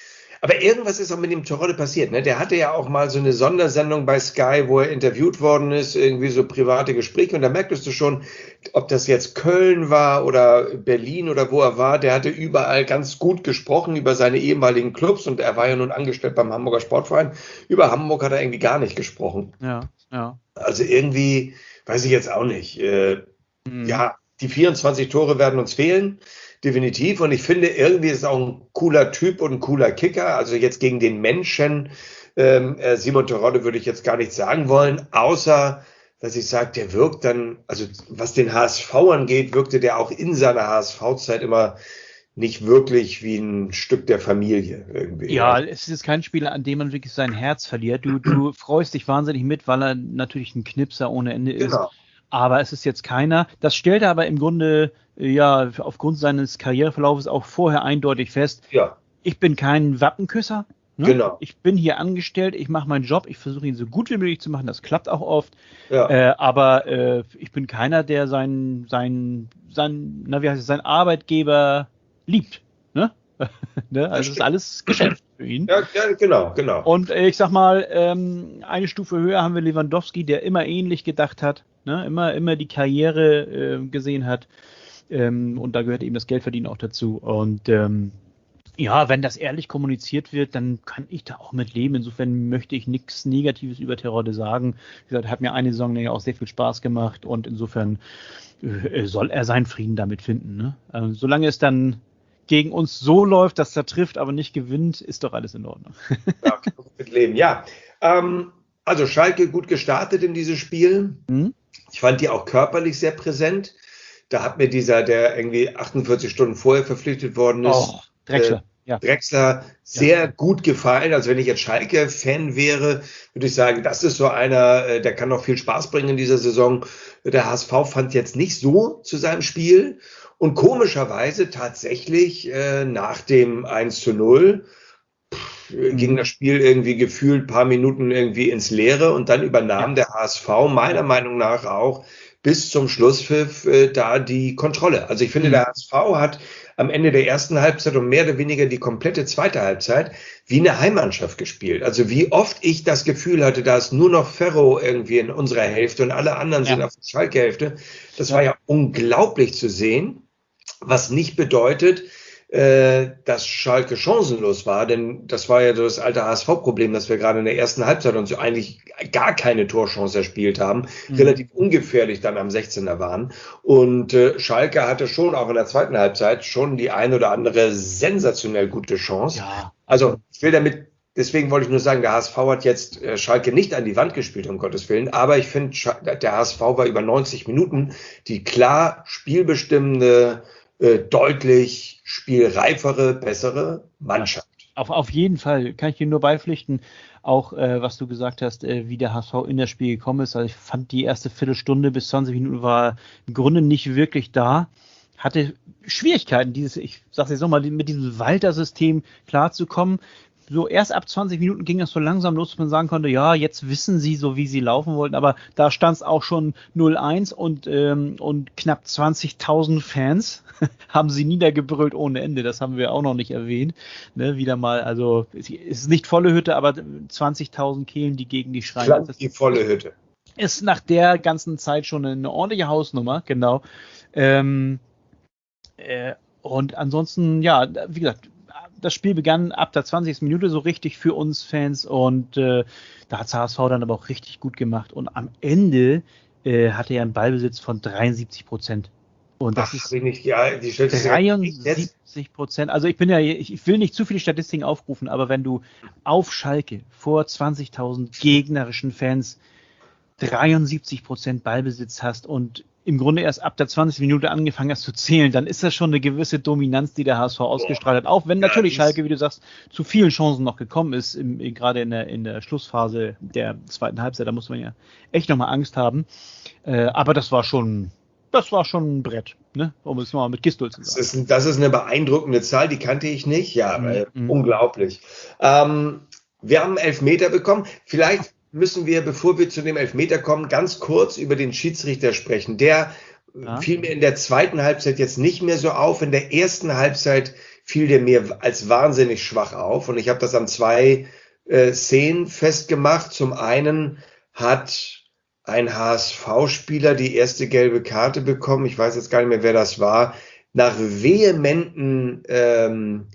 Aber irgendwas ist auch mit dem Terodde passiert. Ne? Der hatte ja auch mal so eine Sondersendung bei Sky, wo er interviewt worden ist, irgendwie so private Gespräche. Und da merktest du schon, ob das jetzt Köln war oder Berlin oder wo er war, der hatte überall ganz gut gesprochen über seine ehemaligen Clubs. Und er war ja nun angestellt beim Hamburger Sportverein. Über Hamburg hat er irgendwie gar nicht gesprochen. Ja, ja. Also irgendwie, weiß ich jetzt auch nicht. Äh, mhm. Ja, die vierundzwanzig Tore werden uns fehlen. Definitiv. Und ich finde, irgendwie ist es auch ein cooler Typ und ein cooler Kicker. Also jetzt gegen den Menschen, ähm, Simon Terodde würde ich jetzt gar nichts sagen wollen, außer, dass ich sage, der wirkt dann, also was den H S V angeht, wirkte der auch in seiner H S V-Zeit immer nicht wirklich wie ein Stück der Familie irgendwie. Ja, es ist kein Spieler, an dem man wirklich sein Herz verliert. Du, du freust dich wahnsinnig mit, weil er natürlich ein Knipser ohne Ende ist. Genau. Aber es ist jetzt keiner. Das stellt er aber im Grunde ja aufgrund seines Karriereverlaufes auch vorher eindeutig fest. Ja. Ich bin kein Wappenküsser. Ne? Genau. Ich bin hier angestellt, ich mache meinen Job, ich versuche ihn so gut wie möglich zu machen, das klappt auch oft. Ja. Äh, aber äh, ich bin keiner, der seinen sein, sein, na, wie heißt es, seinen Arbeitgeber liebt. Ne? ne? Also es ist alles Geschäft für ihn. Ja, ja, genau, genau. Und äh, ich sag mal, ähm, eine Stufe höher haben wir Lewandowski, der immer ähnlich gedacht hat, ne? immer, immer die Karriere äh, gesehen hat. Ähm, und da gehört eben das Geldverdienen auch dazu. Und ähm, ja, wenn das ehrlich kommuniziert wird, dann kann ich da auch mit leben. Insofern möchte ich nichts Negatives über Terodde sagen. Wie gesagt, hat mir eine Saison ja auch sehr viel Spaß gemacht und insofern äh, soll er seinen Frieden damit finden. Ne? Also, solange es dann gegen uns so läuft, dass er trifft, aber nicht gewinnt, ist doch alles in Ordnung. Ja, kann man mit leben. Ja, ähm, also Schalke gut gestartet in dieses Spiel. Mhm. Ich fand die auch körperlich sehr präsent. Da hat mir dieser, der irgendwie achtundvierzig Stunden vorher verpflichtet worden ist, oh, Drexler, äh, ja. Drexler sehr ja. gut gefallen. Also wenn ich jetzt Schalke-Fan wäre, würde ich sagen, das ist so einer, der kann noch viel Spaß bringen in dieser Saison. Der H S V fand jetzt nicht so zu seinem Spiel. Und komischerweise tatsächlich äh, nach dem eins zu null pff, mhm. ging das Spiel irgendwie gefühlt ein paar Minuten irgendwie ins Leere und dann übernahm ja. der H S V meiner ja. Meinung nach auch bis zum Schlusspfiff äh, da die Kontrolle. Also ich finde, mhm. der H S V hat am Ende der ersten Halbzeit und mehr oder weniger die komplette zweite Halbzeit wie eine Heimmannschaft gespielt. Also wie oft ich das Gefühl hatte, da ist nur noch Ferro irgendwie in unserer Hälfte und alle anderen ja. sind auf der Schalke-Hälfte. Das ja. war ja unglaublich zu sehen. Was nicht bedeutet, äh, dass Schalke chancenlos war, denn das war ja das alte H S V-Problem, dass wir gerade in der ersten Halbzeit uns so eigentlich gar keine Torchance erspielt haben, mhm. relativ ungefährlich dann am sechzehner waren. Und äh, Schalke hatte schon auch in der zweiten Halbzeit schon die ein oder andere sensationell gute Chance. Ja. Also ich will damit, deswegen wollte ich nur sagen, der H S V hat jetzt äh, Schalke nicht an die Wand gespielt, um Gottes Willen, aber ich finde, der H S V war über neunzig Minuten die klar spielbestimmende, deutlich spielreifere, bessere Mannschaft. Auf, auf jeden Fall, kann ich dir nur beipflichten, auch äh, was du gesagt hast, äh, wie der H S V in das Spiel gekommen ist. Also ich fand, die erste Viertelstunde bis zwanzig Minuten war im Grunde nicht wirklich da. Hatte Schwierigkeiten, dieses, ich sag's jetzt nochmal, mit diesem Walter-System klarzukommen. So erst ab zwanzig Minuten ging das so langsam los, dass man sagen konnte, ja, jetzt wissen sie so, wie sie laufen wollten, aber da stand es auch schon null eins und, ähm, und knapp zwanzigtausend Fans haben sie niedergebrüllt ohne Ende, das haben wir auch noch nicht erwähnt, ne, wieder mal, also es ist nicht volle Hütte, aber zwanzigtausend Kehlen, die gegen die schreien. Das die volle Hütte. Ist nach der ganzen Zeit schon eine ordentliche Hausnummer, genau. Ähm, äh, und ansonsten, ja, wie gesagt, das Spiel begann ab der zwanzigsten Minute so richtig für uns Fans und äh, da hat H S V dann aber auch richtig gut gemacht und am Ende äh, hatte er einen Ballbesitz von dreiundsiebzig Prozent. Und das Ach, ist nicht, ja, die dreiundsiebzig Prozent. Also ich bin ja, ich, ich will nicht zu viele Statistiken aufrufen, aber wenn du auf Schalke vor zwanzigtausend gegnerischen Fans dreiundsiebzig Prozent Ballbesitz hast und im Grunde erst ab der zwanzigsten Minute angefangen hast zu zählen, dann ist das schon eine gewisse Dominanz, die der H S V ausgestrahlt hat. Auch wenn natürlich Schalke, wie du sagst, zu vielen Chancen noch gekommen ist, im, gerade in der, in der Schlussphase der zweiten Halbzeit. Da muss man ja echt nochmal Angst haben. Äh, aber das war schon, das war schon ein Brett, ne? Um es mal mit Gistol zu sagen. Das ist, das ist eine beeindruckende Zahl, die kannte ich nicht. Ja, mhm. äh, unglaublich. Ähm, wir haben einen Elfmeter bekommen. Vielleicht müssen wir, bevor wir zu dem Elfmeter kommen, ganz kurz über den Schiedsrichter sprechen. Der Ja. fiel mir in der zweiten Halbzeit jetzt nicht mehr so auf. In der ersten Halbzeit fiel der mir als wahnsinnig schwach auf. Und ich habe das an zwei äh, Szenen festgemacht. Zum einen hat ein H S V-Spieler die erste gelbe Karte bekommen. Ich weiß jetzt gar nicht mehr, wer das war. Nach vehementen ähm,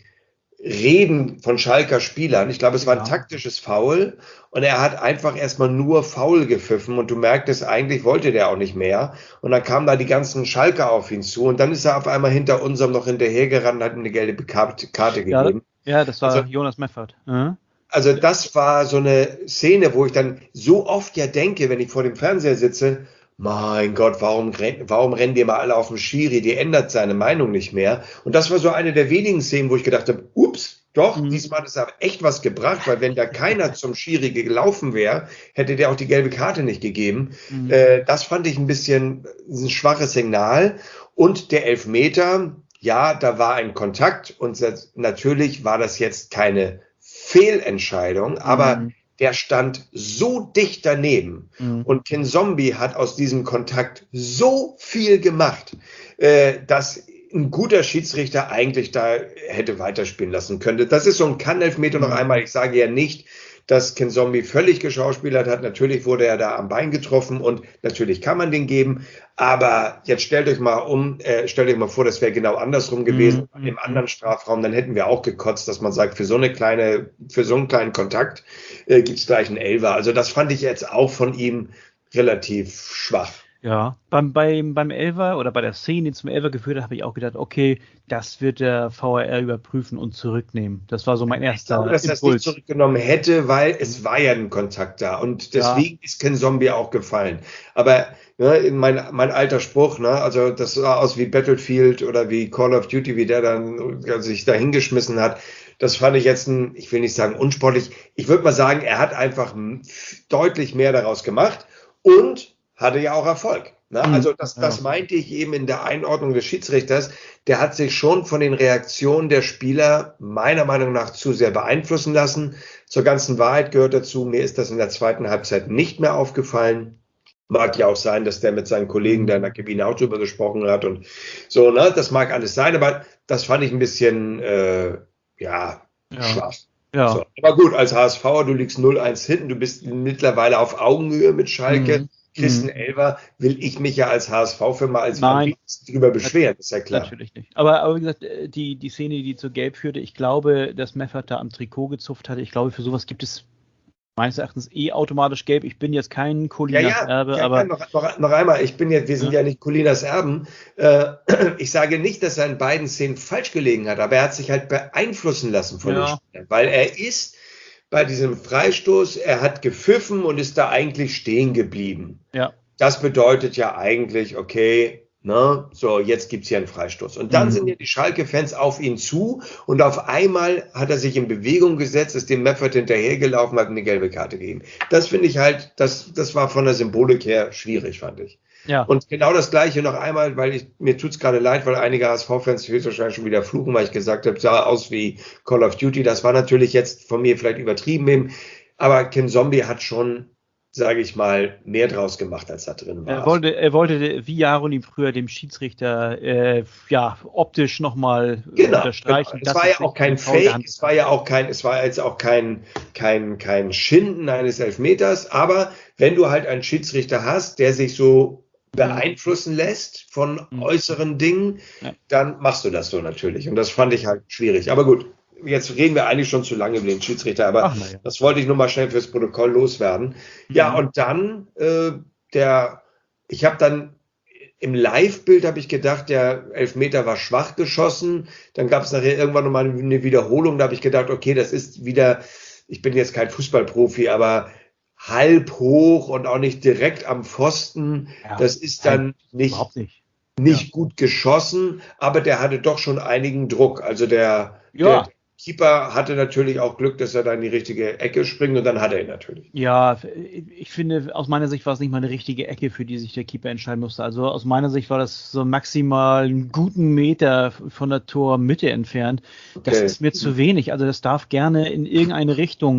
Reden von Schalker Spielern. Ich glaube, es war ein Ja. taktisches Foul und er hat einfach erstmal nur Foul gepfiffen und du merktest, eigentlich wollte der auch nicht mehr. Und dann kamen da die ganzen Schalker auf ihn zu und dann ist er auf einmal hinter unserem noch hinterhergerannt und hat ihm eine gelbe Karte Ja, gegeben. ja, das war Also- Jonas Meffert. Mhm. Also das war so eine Szene, wo ich dann so oft ja denke, wenn ich vor dem Fernseher sitze, mein Gott, warum, renn- warum rennen die mal alle auf den Schiri? Die ändert seine Meinung nicht mehr. Und das war so eine der wenigen Szenen, wo ich gedacht habe, ups, doch, Mhm. diesmal hat es aber echt was gebracht, weil wenn da keiner zum Schiri gelaufen wäre, hätte der auch die gelbe Karte nicht gegeben. Mhm. Äh, das fand ich ein bisschen ein schwaches Signal. Und der Elfmeter, ja, da war ein Kontakt und das- natürlich war das jetzt keine Fehlentscheidung, aber Mhm. der stand so dicht daneben. Mhm. Und Ken Zombie hat aus diesem Kontakt so viel gemacht, äh, dass ein guter Schiedsrichter eigentlich da hätte weiterspielen lassen können. Das ist so ein Kann-Elfmeter noch Mhm. einmal. Ich sage ja nicht, dass Ken Zombie völlig geschauspielert hat. Natürlich wurde er da am Bein getroffen und natürlich kann man den geben. Aber jetzt stellt euch mal um, äh, stellt euch mal vor, das wäre genau andersrum gewesen, Mhm. im anderen Strafraum. Dann hätten wir auch gekotzt, dass man sagt, für so eine kleine, für so einen kleinen Kontakt äh, gibt es gleich einen Elfer. Also das fand ich jetzt auch von ihm relativ schwach. Ja, beim, beim, beim Elfer oder bei der Szene, die zum Elfer geführt hat, habe ich auch gedacht, okay, das wird der V A R überprüfen und zurücknehmen. Das war so mein Ich erster glaube, dass er es nicht Impuls. zurückgenommen hätte, weil es war ja ein Kontakt da und deswegen ist Ken Zombie auch gefallen. Aber ne, mein, mein alter Spruch, ne, also das sah aus wie Battlefield oder wie Call of Duty, wie der dann äh, sich da hingeschmissen hat. Das fand ich jetzt ein, ich will nicht sagen unsportlich, ich würde mal sagen, er hat einfach m- deutlich mehr daraus gemacht und hatte ja auch Erfolg. Ne? Mhm, Also das, ja. das meinte ich eben in der Einordnung des Schiedsrichters. Der hat sich schon von den Reaktionen der Spieler meiner Meinung nach zu sehr beeinflussen lassen. Zur ganzen Wahrheit gehört dazu, mir ist das in der zweiten Halbzeit nicht mehr aufgefallen. Mag ja auch sein, dass der mit seinen Kollegen da in der Kabine auch drüber gesprochen hat und so, ne? Das mag alles sein, aber das fand ich ein bisschen, äh, ja, Ja. schwach. Ja. So. Aber gut, als HSVer, du liegst null eins hinten, du bist mittlerweile auf Augenhöhe mit Schalke. Mhm. Christen Mhm. Elfer, will ich mich ja als H S V-Firma als am Nein. wenigsten drüber beschweren, ist ja klar. Natürlich nicht. Aber, aber wie gesagt, äh, die, die Szene, die zu Gelb führte, ich glaube, dass Meffert da am Trikot gezupft hatte. Ich glaube, für sowas gibt es meines Erachtens eh automatisch Gelb. Ich bin jetzt kein Ja, Colinas ja, Erbe, ja, aber ja noch, noch, noch einmal, ich bin jetzt, wir sind Ja. ja, nicht Colinas Erben. Äh, ich sage nicht, dass er in beiden Szenen falsch gelegen hat, aber er hat sich halt beeinflussen lassen von Ja. den Spielern, weil er ist bei diesem Freistoß, er hat gepfiffen und ist da eigentlich stehen geblieben. ja. Das bedeutet ja eigentlich, okay, ne, so, jetzt gibt's hier einen Freistoß. Und dann Mhm. sind ja die Schalke-Fans auf ihn zu und auf einmal hat er sich in Bewegung gesetzt, ist dem Meffert hinterhergelaufen, hat eine gelbe Karte gegeben. Das finde ich halt, das, das war von der Symbolik her schwierig, fand ich. Ja. Und genau das Gleiche noch einmal, weil ich, mir tut's gerade leid, weil einige H S V-Fans höchstwahrscheinlich schon wieder fluchen, weil ich gesagt habe, sah aus wie Call of Duty. Das war natürlich jetzt von mir vielleicht übertrieben eben, aber Ken Zombie hat schon, sage ich mal, mehr draus gemacht, als da drin war. Er wollte, er wollte wie Jarolim früher dem Schiedsrichter äh, ja, optisch nochmal Genau, unterstreichen. genau. Es dass war ja sich auch kein ein Foul Fake, gehandelt es war ja auch kein, es war jetzt auch kein, kein, kein Schinden eines Elfmeters, aber wenn du halt einen Schiedsrichter hast, der sich so beeinflussen lässt von Mhm. äußeren Dingen, Ja. dann machst du das so natürlich. Und das fand ich halt schwierig. Aber gut, jetzt reden wir eigentlich schon zu lange über den Schiedsrichter, aber Ach, na ja. das wollte ich nur mal schnell fürs Protokoll loswerden. Ja, Mhm. und dann äh, der, ich habe dann im Live-Bild habe ich gedacht, der Elfmeter war schwach geschossen. Dann gab es nachher irgendwann nochmal eine Wiederholung. Da habe ich gedacht, okay, das ist wieder, ich bin jetzt kein Fußballprofi, aber halb hoch und auch nicht direkt am Pfosten. Ja, Das ist dann nicht, Überhaupt nicht. nicht gut geschossen, aber der hatte doch schon einigen Druck. Also der, Ja. der Keeper hatte natürlich auch Glück, dass er da in die richtige Ecke springt und dann hat er ihn natürlich. Ja, ich finde, aus meiner Sicht war es nicht mal eine richtige Ecke, für die sich der Keeper entscheiden musste. Also aus meiner Sicht war das so maximal einen guten Meter von der Tormitte entfernt. Das Okay. ist mir zu wenig. Also das darf gerne in irgendeine Richtung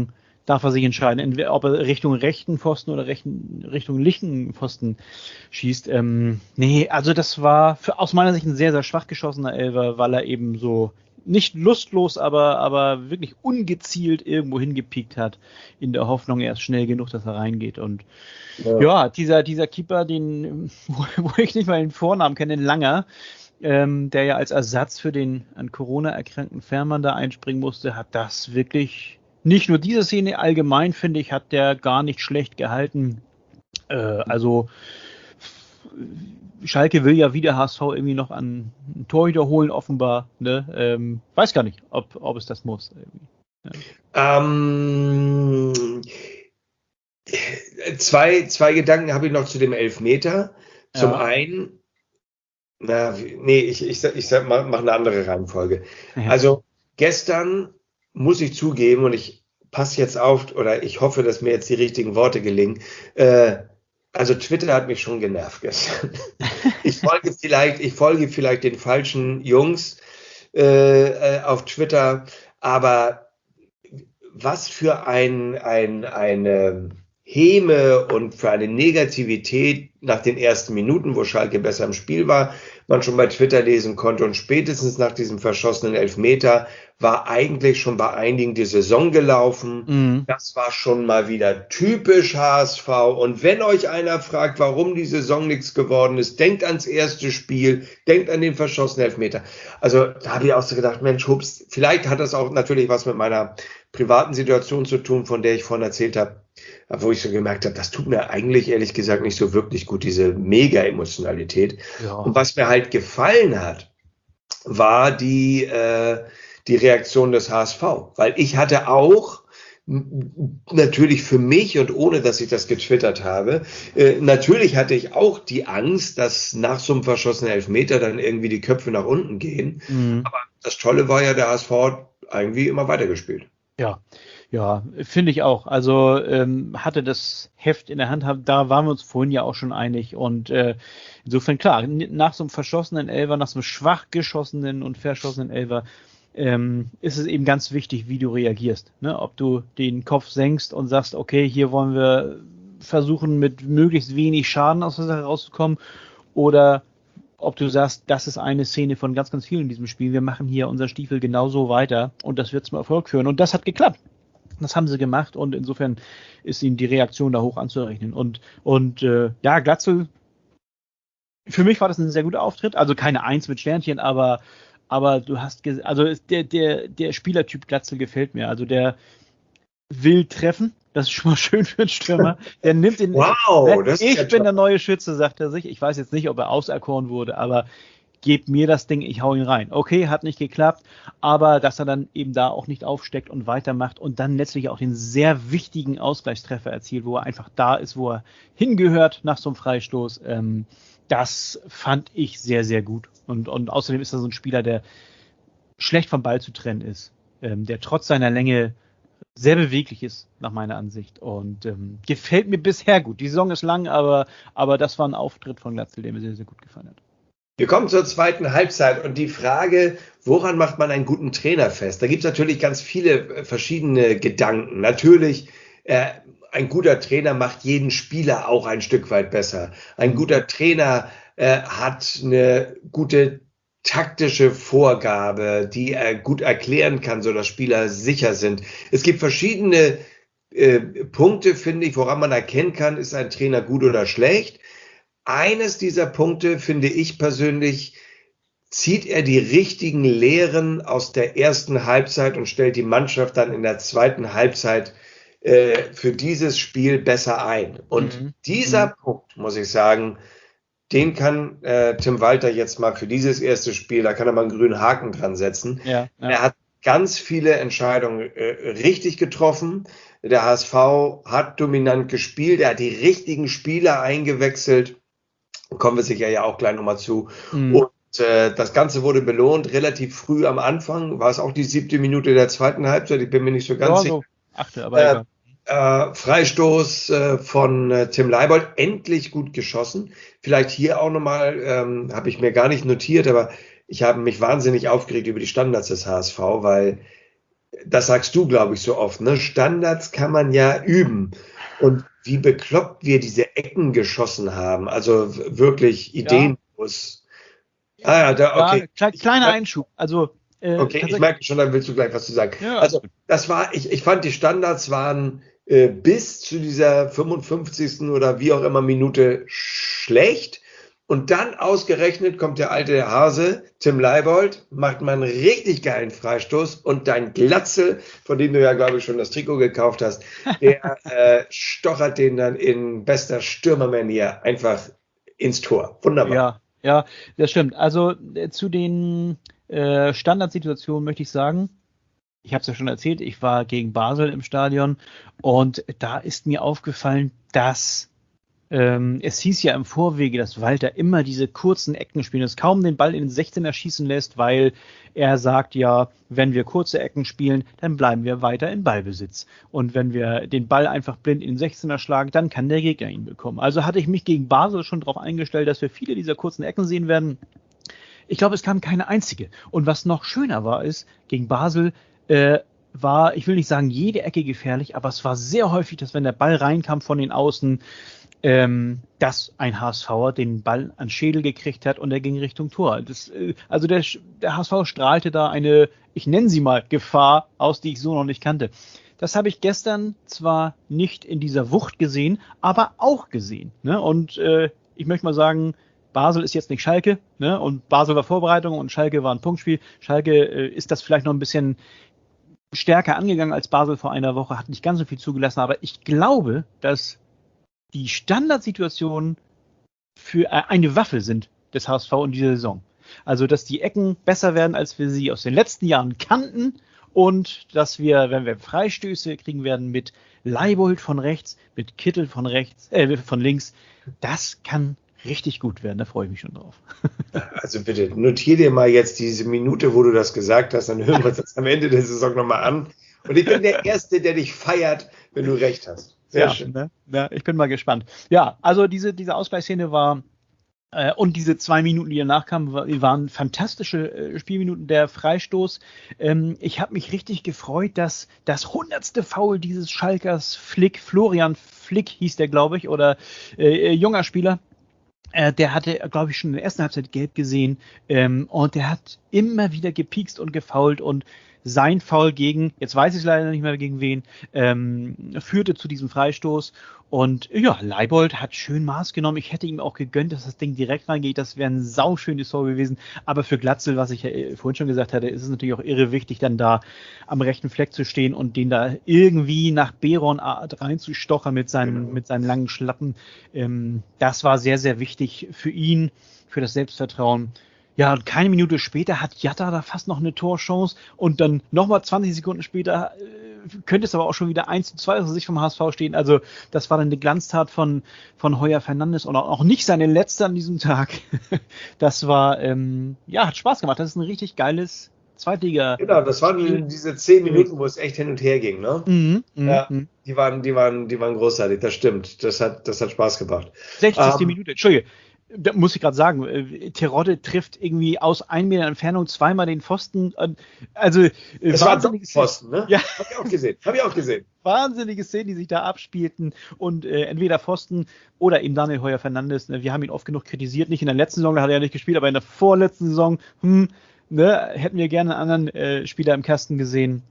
darf er sich entscheiden, entweder, ob er Richtung rechten Pfosten oder rechten, Richtung linken Pfosten schießt. Ähm, nee, also das war für, aus meiner Sicht ein sehr, sehr schwach geschossener Elfer, weil er eben so nicht lustlos, aber, aber wirklich ungezielt irgendwo hingepiekt hat, in der Hoffnung, er ist schnell genug, dass er reingeht. Und ja, ja dieser, dieser Keeper, den, wo, wo ich nicht mal den Vornamen kenne, den Langer, ähm, der ja als Ersatz für den an Corona erkrankten Fährmann da einspringen musste, hat das wirklich, nicht nur diese Szene, allgemein finde ich, hat der gar nicht schlecht gehalten. Äh, also Schalke will ja wieder H S V irgendwie noch an ein Torhüter holen, offenbar. Ne? Ähm, weiß gar nicht, ob, ob es das muss. Ja. Ähm, zwei, zwei Gedanken habe ich noch zu dem Elfmeter. Zum ja. einen, na, nee, ich, ich, ich sag, mach, mach eine andere Reihenfolge. Ja. Also gestern muss ich zugeben, und ich passe jetzt auf, oder ich hoffe, dass mir jetzt die richtigen Worte gelingen, äh, also Twitter hat mich schon genervt gestern. Ich folge vielleicht, ich folge vielleicht den falschen Jungs äh, auf Twitter, aber was für ein, ein, eine Häme und für eine Negativität nach den ersten Minuten, wo Schalke besser im Spiel war, man schon bei Twitter lesen konnte, und spätestens nach diesem verschossenen Elfmeter war eigentlich schon bei einigen die Saison gelaufen. Mhm. Das war schon mal wieder typisch H S V. Und wenn euch einer fragt, warum die Saison nichts geworden ist, denkt ans erste Spiel, denkt an den verschossenen Elfmeter. Also da habe ich auch so gedacht, Mensch, hups, vielleicht hat das auch natürlich was mit meiner privaten Situation zu tun, von der ich vorhin erzählt habe, wo ich so gemerkt habe, das tut mir eigentlich ehrlich gesagt nicht so wirklich gut, diese Mega-Emotionalität. Ja. Und was mir halt gefallen hat, war die, äh, die Reaktion des H S V. Weil ich hatte auch, natürlich für mich und ohne, dass ich das getwittert habe, äh, natürlich hatte ich auch die Angst, dass nach so einem verschossenen Elfmeter dann irgendwie die Köpfe nach unten gehen. Mhm. Aber das Tolle war ja, der H S V hat irgendwie immer weitergespielt. Ja, ja, finde ich auch. Also ähm, hatte das Heft in der Hand, da waren wir uns vorhin ja auch schon einig. Und äh, insofern klar, nach so einem verschossenen Elfer, nach so einem schwach geschossenen und verschossenen Elfer, ähm, ist es eben ganz wichtig, wie du reagierst. Ne? Ob du den Kopf senkst und sagst, okay, hier wollen wir versuchen, mit möglichst wenig Schaden aus der Sache rauszukommen, oder ob du sagst, das ist eine Szene von ganz, ganz vielen in diesem Spiel. Wir machen hier unser Stiefel genauso weiter und das wird zum Erfolg führen. Und das hat geklappt. Das haben sie gemacht und insofern ist ihnen die Reaktion da hoch anzurechnen. Und, und äh, ja, Glatzel, für mich war das ein sehr guter Auftritt. Also keine Eins mit Sternchen, aber, aber du hast, ge- also der, der, der Spielertyp Glatzel gefällt mir. Also der will treffen. Das ist schon mal schön für einen Stürmer. Der nimmt den. Wow, das ich bin der neue Schütze, sagt er sich. Ich weiß jetzt nicht, ob er auserkoren wurde, aber gebt mir das Ding, ich hau ihn rein. Okay, hat nicht geklappt, aber dass er dann eben da auch nicht aufsteckt und weitermacht und dann letztlich auch den sehr wichtigen Ausgleichstreffer erzielt, wo er einfach da ist, wo er hingehört nach so einem Freistoß. Ähm, das fand ich sehr, sehr gut. Und, und außerdem ist er so ein Spieler, der schlecht vom Ball zu trennen ist, ähm, der trotz seiner Länge sehr beweglich ist, nach meiner Ansicht. Und ähm, gefällt mir bisher gut. Die Saison ist lang, aber, aber das war ein Auftritt von Glatzel, der mir sehr, sehr gut gefallen hat. Wir kommen zur zweiten Halbzeit und die Frage, woran macht man einen guten Trainer fest? Da gibt es natürlich ganz viele verschiedene Gedanken. Natürlich, äh, ein guter Trainer macht jeden Spieler auch ein Stück weit besser. Ein guter Trainer äh, hat eine gute taktische Vorgabe, die er gut erklären kann, sodass Spieler sicher sind. Es gibt verschiedene äh, Punkte, finde ich, woran man erkennen kann, ist ein Trainer gut oder schlecht. Eines dieser Punkte, finde ich persönlich, zieht er die richtigen Lehren aus der ersten Halbzeit und stellt die Mannschaft dann in der zweiten Halbzeit äh, für dieses Spiel besser ein. Und mhm. dieser mhm. Punkt, muss ich sagen, den kann äh, Tim Walter jetzt mal für dieses erste Spiel, da kann er mal einen grünen Haken dran setzen. Ja, ja. Er hat ganz viele Entscheidungen äh, richtig getroffen. Der H S V hat dominant gespielt. Er hat die richtigen Spieler eingewechselt. Kommen wir sicher ja auch gleich nochmal zu. Mhm. Und äh, das Ganze wurde belohnt, relativ früh am Anfang. War es auch die siebte Minute der zweiten Halbzeit? Ich bin mir nicht so ganz ja, sicher. So achte, aber äh, Äh, Freistoß äh, von äh, Tim Leibold, endlich gut geschossen. Vielleicht hier auch nochmal, ähm, habe ich mir gar nicht notiert, aber ich habe mich wahnsinnig aufgeregt über die Standards des H S V, weil das sagst du, glaube ich, so oft, ne? Standards kann man ja üben. Und wie bekloppt wir diese Ecken geschossen haben. Also wirklich ideenlos. Ja, ah, ja, da, okay. Ja, kleiner ich, Einschub. Also, äh, okay, ich merke schon, dann willst du gleich was zu sagen. Ja. Also, das war, ich, ich fand, die Standards waren äh, bis zu dieser fünfundfünfzigsten oder wie auch immer Minute schlecht. Und dann ausgerechnet kommt der alte Hase, Tim Leibold, macht mal einen richtig geilen Freistoß und dein Glatzel, von dem du ja, glaube ich, schon das Trikot gekauft hast, der äh, stochert den dann in bester Stürmermanier einfach ins Tor. Wunderbar. Ja, ja, das stimmt. Also äh, zu den äh, Standardsituationen möchte ich sagen, ich habe es ja schon erzählt, ich war gegen Basel im Stadion und da ist mir aufgefallen, dass Ähm, es hieß ja im Vorwege, dass Walter immer diese kurzen Ecken spielt, dass kaum den Ball in den sechzehner schießen lässt, weil er sagt ja, wenn wir kurze Ecken spielen, dann bleiben wir weiter in Ballbesitz. Und wenn wir den Ball einfach blind in den sechzehner schlagen, dann kann der Gegner ihn bekommen. Also hatte ich mich gegen Basel schon darauf eingestellt, dass wir viele dieser kurzen Ecken sehen werden. Ich glaube, es kam keine einzige. Und was noch schöner war, ist, gegen Basel äh, war, ich will nicht sagen, jede Ecke gefährlich, aber es war sehr häufig, dass wenn der Ball reinkam von den Außen, Ähm, dass ein HSVer den Ball an Schädel gekriegt hat und er ging Richtung Tor. Das, äh, also der, der H S V strahlte da eine, ich nenne sie mal, Gefahr aus, die ich so noch nicht kannte. Das habe ich gestern zwar nicht in dieser Wucht gesehen, aber auch gesehen. Ne? Und äh, ich möchte mal sagen, Basel ist jetzt nicht Schalke, ne? Und Basel war Vorbereitung und Schalke war ein Punktspiel. Schalke äh, ist das vielleicht noch ein bisschen stärker angegangen als Basel vor einer Woche, hat nicht ganz so viel zugelassen, aber ich glaube, dass die Standardsituationen für eine Waffe sind des H S V in dieser Saison. Also, dass die Ecken besser werden, als wir sie aus den letzten Jahren kannten und dass wir, wenn wir Freistöße kriegen werden mit Leibold von rechts, mit Kittel von rechts, äh, von links, das kann richtig gut werden. Da freue ich mich schon drauf. Also bitte, notier dir mal jetzt diese Minute, wo du das gesagt hast, dann hören wir uns das am Ende der Saison nochmal an. Und ich bin der Erste, der dich feiert, wenn du recht hast. Sehr ja, schön. Ne? Ja, ich bin mal gespannt. Ja, also diese, diese Ausgleichsszene war äh, und diese zwei Minuten, die danach kamen, war, waren fantastische äh, Spielminuten. Der Freistoß. Ähm, ich habe mich richtig gefreut, dass das hundertste Foul dieses Schalkers Flick, Florian Flick hieß der, glaube ich, oder äh, junger Spieler. Äh, der hatte, glaube ich, schon in der ersten Halbzeit gelb gesehen ähm, und der hat immer wieder gepiekst und gefoult und sein Foul gegen, jetzt weiß ich leider nicht mehr gegen wen, ähm, führte zu diesem Freistoß. Und ja, Leibold hat schön Maß genommen. Ich hätte ihm auch gegönnt, dass das Ding direkt reingeht. Das wäre ein sauschönes Tor gewesen. Aber für Glatzel, was ich ja vorhin schon gesagt hatte, ist es natürlich auch irre wichtig, dann da am rechten Fleck zu stehen und den da irgendwie nach Beron-Art reinzustochern mit seinen, mit seinen langen Schlappen. Ähm, das war sehr, sehr wichtig für ihn, für das Selbstvertrauen. Ja, und keine Minute später hat Jatta da fast noch eine Torchance und dann nochmal zwanzig Sekunden später äh, könnte es aber auch schon wieder eins zu zwei aus Sicht vom H S V stehen. Also das war dann eine Glanztat von, von Heuer Fernandes und auch nicht seine letzte an diesem Tag. Das war, ähm, ja, hat Spaß gemacht. Das ist ein richtig geiles Zweitliga. Genau, das waren diese zehn Minuten, wo es echt hin und her ging, ne? Mhm, ja, mhm. die waren, die waren, die waren großartig, das stimmt. Das hat, das hat Spaß gemacht. sechzigste Um, Minute, Entschuldige. Da muss ich gerade sagen, äh, Terodde trifft irgendwie aus ein Meter Entfernung zweimal den Pfosten. Äh, also äh, es war ein Pfosten, ne? Ja. Hab ich auch gesehen. Hab ich auch gesehen. Wahnsinnige Szenen, die sich da abspielten und äh, entweder Pfosten oder eben Daniel Heuer Fernandes. Ne? Wir haben ihn oft genug kritisiert, nicht in der letzten Saison, da hat er ja nicht gespielt, aber in der vorletzten Saison hm, ne, hätten wir gerne einen anderen äh, Spieler im Kasten gesehen.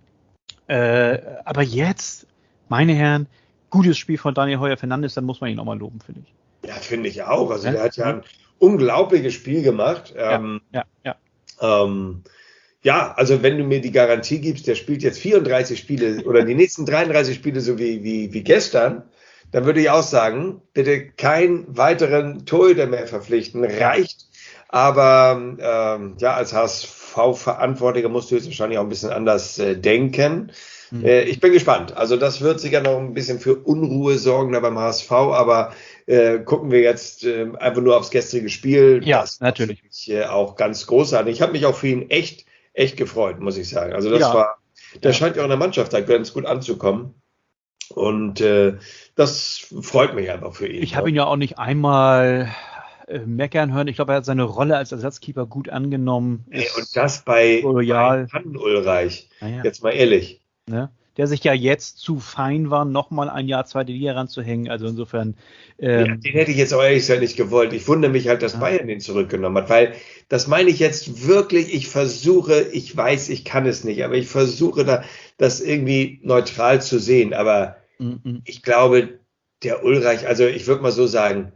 Äh, aber jetzt, meine Herren, gutes Spiel von Daniel Heuer Fernandes, dann muss man ihn auch mal loben, finde ich. Ja, finde ich auch. Also ja, der hat ja ein unglaubliches Spiel gemacht. Ähm, ja, ja, ja. Ähm, ja, also wenn du mir die Garantie gibst, der spielt jetzt vierunddreißig Spiele oder die nächsten dreiunddreißig Spiele so wie, wie, wie gestern, dann würde ich auch sagen, bitte keinen weiteren Torhüter mehr verpflichten. Reicht. Aber ähm, ja, als H S V-Verantwortlicher musst du jetzt wahrscheinlich auch ein bisschen anders äh, denken. Mhm. Äh, ich bin gespannt. Also das wird sicher noch ein bisschen für Unruhe sorgen da beim H S V, aber äh, gucken wir jetzt äh, einfach nur aufs gestrige Spiel. Ja, das natürlich. Ich, äh, auch ganz großartig. Ich habe mich auch für ihn echt, echt gefreut, muss ich sagen. Also das ja. war, der ja. scheint ja auch in der Mannschaft da ganz gut anzukommen. Und äh, das freut mich einfach für ihn. Ich habe ihn ja auch nicht einmal äh, meckern hören. Ich glaube, er hat seine Rolle als Ersatzkeeper gut angenommen. Ey, und das bei, loyal. bei Ulreich. Naja. Jetzt mal ehrlich. Ne? Der sich ja jetzt zu fein war, nochmal ein Jahr zweite Liga ranzuhängen. Also insofern. Ähm, ja, den hätte ich jetzt auch ehrlich gesagt nicht gewollt. Ich wundere mich halt, dass ja. Bayern den zurückgenommen hat, weil das meine ich jetzt wirklich, ich versuche, ich weiß, ich kann es nicht, aber ich versuche da, das irgendwie neutral zu sehen. Aber mhm. ich glaube, der Ulreich, also ich würde mal so sagen,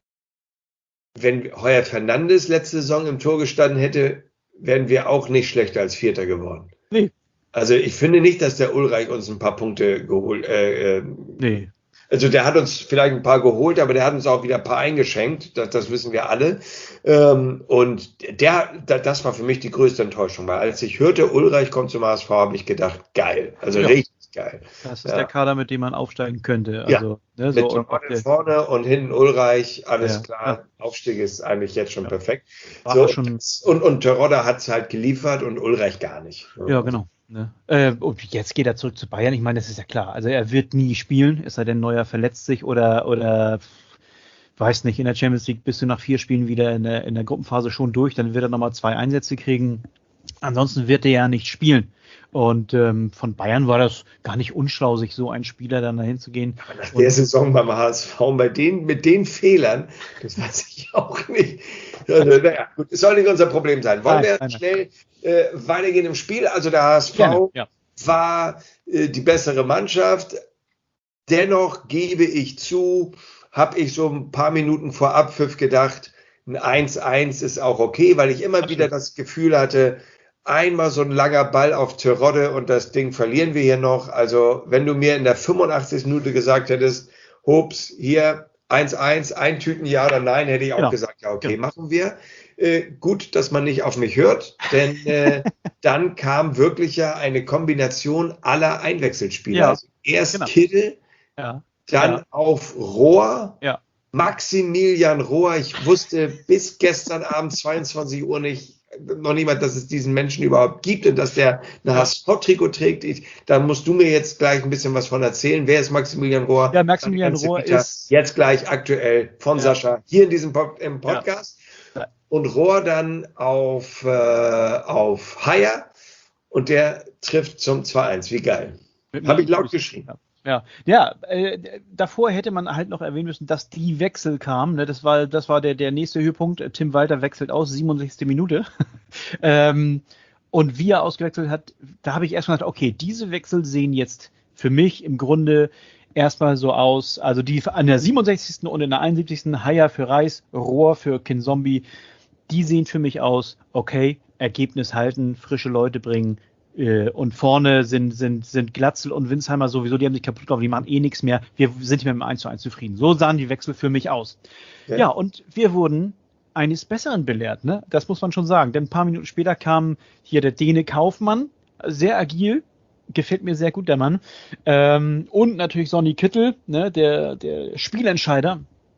wenn Heuer Fernandes letzte Saison im Tor gestanden hätte, wären wir auch nicht schlechter als Vierter geworden. Nee. Also ich finde nicht, dass der Ulreich uns ein paar Punkte geholt. Äh, äh, nee. Also der hat uns vielleicht ein paar geholt, aber der hat uns auch wieder ein paar eingeschenkt. Das, das wissen wir alle. Ähm, und der, das war für mich die größte Enttäuschung, weil als ich hörte, Ulreich kommt zum H S V, habe ich gedacht, geil. Also ja. richtig geil. Das ist ja. der Kader, mit dem man aufsteigen könnte. Also, ja. ne, Mit so und vorne und hinten Ulreich, alles ja. klar. Ja. Aufstieg ist eigentlich jetzt schon ja. perfekt. War So, schon und und Terodde hat es halt geliefert und Ulreich gar nicht. Ja, genau. Ne? Äh, und jetzt geht er zurück zu Bayern. Ich meine, das ist ja klar. Also er wird nie spielen, es sei denn, Neuer verletzt sich oder, oder weiß nicht, in der Champions League bist du nach vier Spielen wieder in der, in der Gruppenphase schon durch, dann wird er nochmal zwei Einsätze kriegen. Ansonsten wird er ja nicht spielen. Und ähm, von Bayern war das gar nicht unschlau, sich so einen Spieler dann dahin zu gehen. Aber nach der Saison beim H S V, bei den, mit den Fehlern, das weiß ich auch nicht. Naja, gut, es soll nicht unser Problem sein. Wollen nein, wir nein, schnell äh, weitergehen im Spiel? Also der H S V Gerne, ja. war äh, die bessere Mannschaft. Dennoch gebe ich zu, habe ich so ein paar Minuten vor Abpfiff gedacht, ein eins eins ist auch okay, weil ich immer Absolut. wieder das Gefühl hatte, einmal so ein langer Ball auf Terodde und das Ding verlieren wir hier noch. Also wenn du mir in der fünfundachtzigsten Minute gesagt hättest, Hops, hier eins eins, ein Tüten ja oder nein, hätte ich auch genau. gesagt, ja okay, genau. machen wir. Äh, gut, dass man nicht auf mich hört, denn äh, dann kam wirklich ja eine Kombination aller Einwechselspieler. Ja. Also erst genau. Kittel, ja. dann ja. auf Rohr, ja. Maximilian Rohr. Ich wusste bis gestern Abend zweiundzwanzig Uhr nicht, noch niemand, dass es diesen Menschen überhaupt gibt und dass der ein H S V-Trikot trägt. Ich, da musst du mir jetzt gleich ein bisschen was von erzählen. Wer ist Maximilian Rohr? Ja, Maximilian Rohr Vita, ist jetzt gleich aktuell von ja. Sascha hier in diesem Pod, im Podcast. Ja. Und Rohr dann auf, äh, auf Haier und der trifft zum zwei eins. Wie geil. Habe ich laut geschrien. Ja. Ja, ja äh, davor hätte man halt noch erwähnen müssen, dass die Wechsel kamen. Ne? Das war, das war der, der nächste Höhepunkt. Tim Walter wechselt aus, siebenundsechzigste Minute. ähm, und wie er ausgewechselt hat, da habe ich erstmal gedacht, okay, diese Wechsel sehen jetzt für mich im Grunde erstmal so aus, also die an der siebenundsechzigsten und in der einundsiebzigsten Haier für Reis, Rohr für Kinzombie, die sehen für mich aus, okay, Ergebnis halten, frische Leute bringen. Und vorne sind, sind, sind Glatzel und Winsheimer sowieso, die haben sich kaputt gemacht, die machen eh nichts mehr. Wir sind nicht mehr mit dem eins zu eins zufrieden. So sahen die Wechsel für mich aus. Ja, ja und wir wurden eines Besseren belehrt, ne? Das muss man schon sagen. Denn ein paar Minuten später kam hier der Däne Kaufmann, sehr agil, gefällt mir sehr gut, der Mann. Ähm, und natürlich Sonny Kittel, ne? der, der Spielentscheider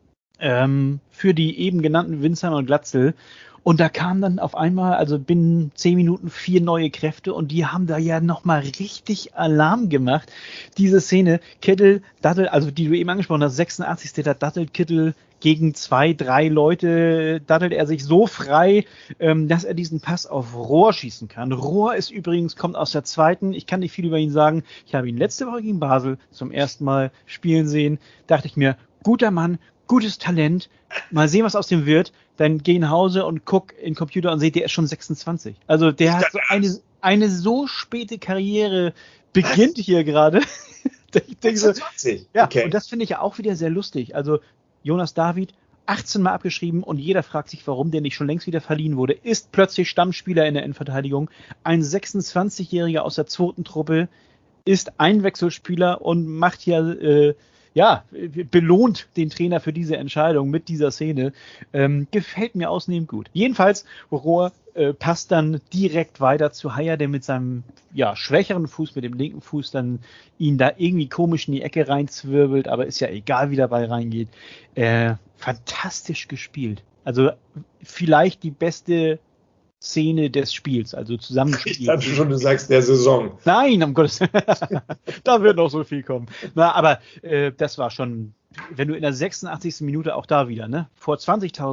ähm, für die eben genannten Winsheimer und Glatzel. Und da kamen dann auf einmal, also binnen zehn Minuten, vier neue Kräfte und die haben da ja nochmal richtig Alarm gemacht. Diese Szene, Kittel, Dattel, also die du eben angesprochen hast, sechsundachtzigste Da dattelt Kittel gegen zwei, drei Leute, dattelt er sich so frei, ähm, dass er diesen Pass auf Rohr schießen kann. Rohr ist übrigens, kommt aus der zweiten, ich kann nicht viel über ihn sagen, ich habe ihn letzte Woche gegen Basel zum ersten Mal spielen sehen, dachte ich mir, guter Mann, gutes Talent, mal sehen, was aus dem wird. Dann geh nach Hause und guck in den Computer und seht, der ist schon sechsundzwanzig. Also der hat so eine, eine so späte Karriere beginnt was? Hier gerade. Ich denke so, ja, okay. Und das finde ich ja auch wieder sehr lustig. Also Jonas David, achtzehn Mal abgeschrieben und jeder fragt sich, warum der nicht schon längst wieder verliehen wurde, ist plötzlich Stammspieler in der Innenverteidigung. Ein sechsundzwanzigjähriger aus der zweiten Truppe ist Einwechselspieler und macht hier äh, ja, belohnt den Trainer für diese Entscheidung mit dieser Szene. Ähm, gefällt mir ausnehmend gut. Jedenfalls, Rohr äh, passt dann direkt weiter zu Haier, der mit seinem ja, schwächeren Fuß, mit dem linken Fuß dann ihn da irgendwie komisch in die Ecke reinzwirbelt, aber ist ja egal, wie der Ball reingeht. Äh, fantastisch gespielt. Also vielleicht die beste Szene des Spiels, also zusammengespielt. Ich dachte schon, du sagst der Saison. Nein, um Gottes Willen. Da wird noch so viel kommen. Na, aber äh, das war schon, wenn du in der sechsundachtzigsten Minute auch da wieder, ne, vor zwanzigtausend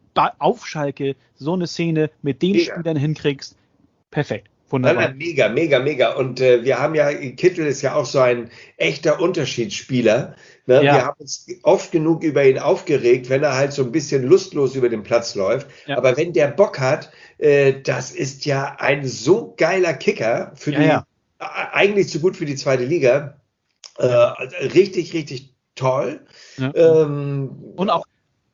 auf Schalke so eine Szene mit den Mega. Spielern hinkriegst, perfekt. Wunderbar. Nein, nein, mega, mega, mega. Und äh, wir haben ja, Kittel ist ja auch so ein echter Unterschiedsspieler. Ne? Ja. Wir haben uns oft genug über ihn aufgeregt, wenn er halt so ein bisschen lustlos über den Platz läuft. Ja. Aber wenn der Bock hat, äh, das ist ja ein so geiler Kicker für ja, die, ja. Äh, eigentlich zu gut für die zweite Liga. Äh, richtig, richtig toll. Ja. Ähm, Und auch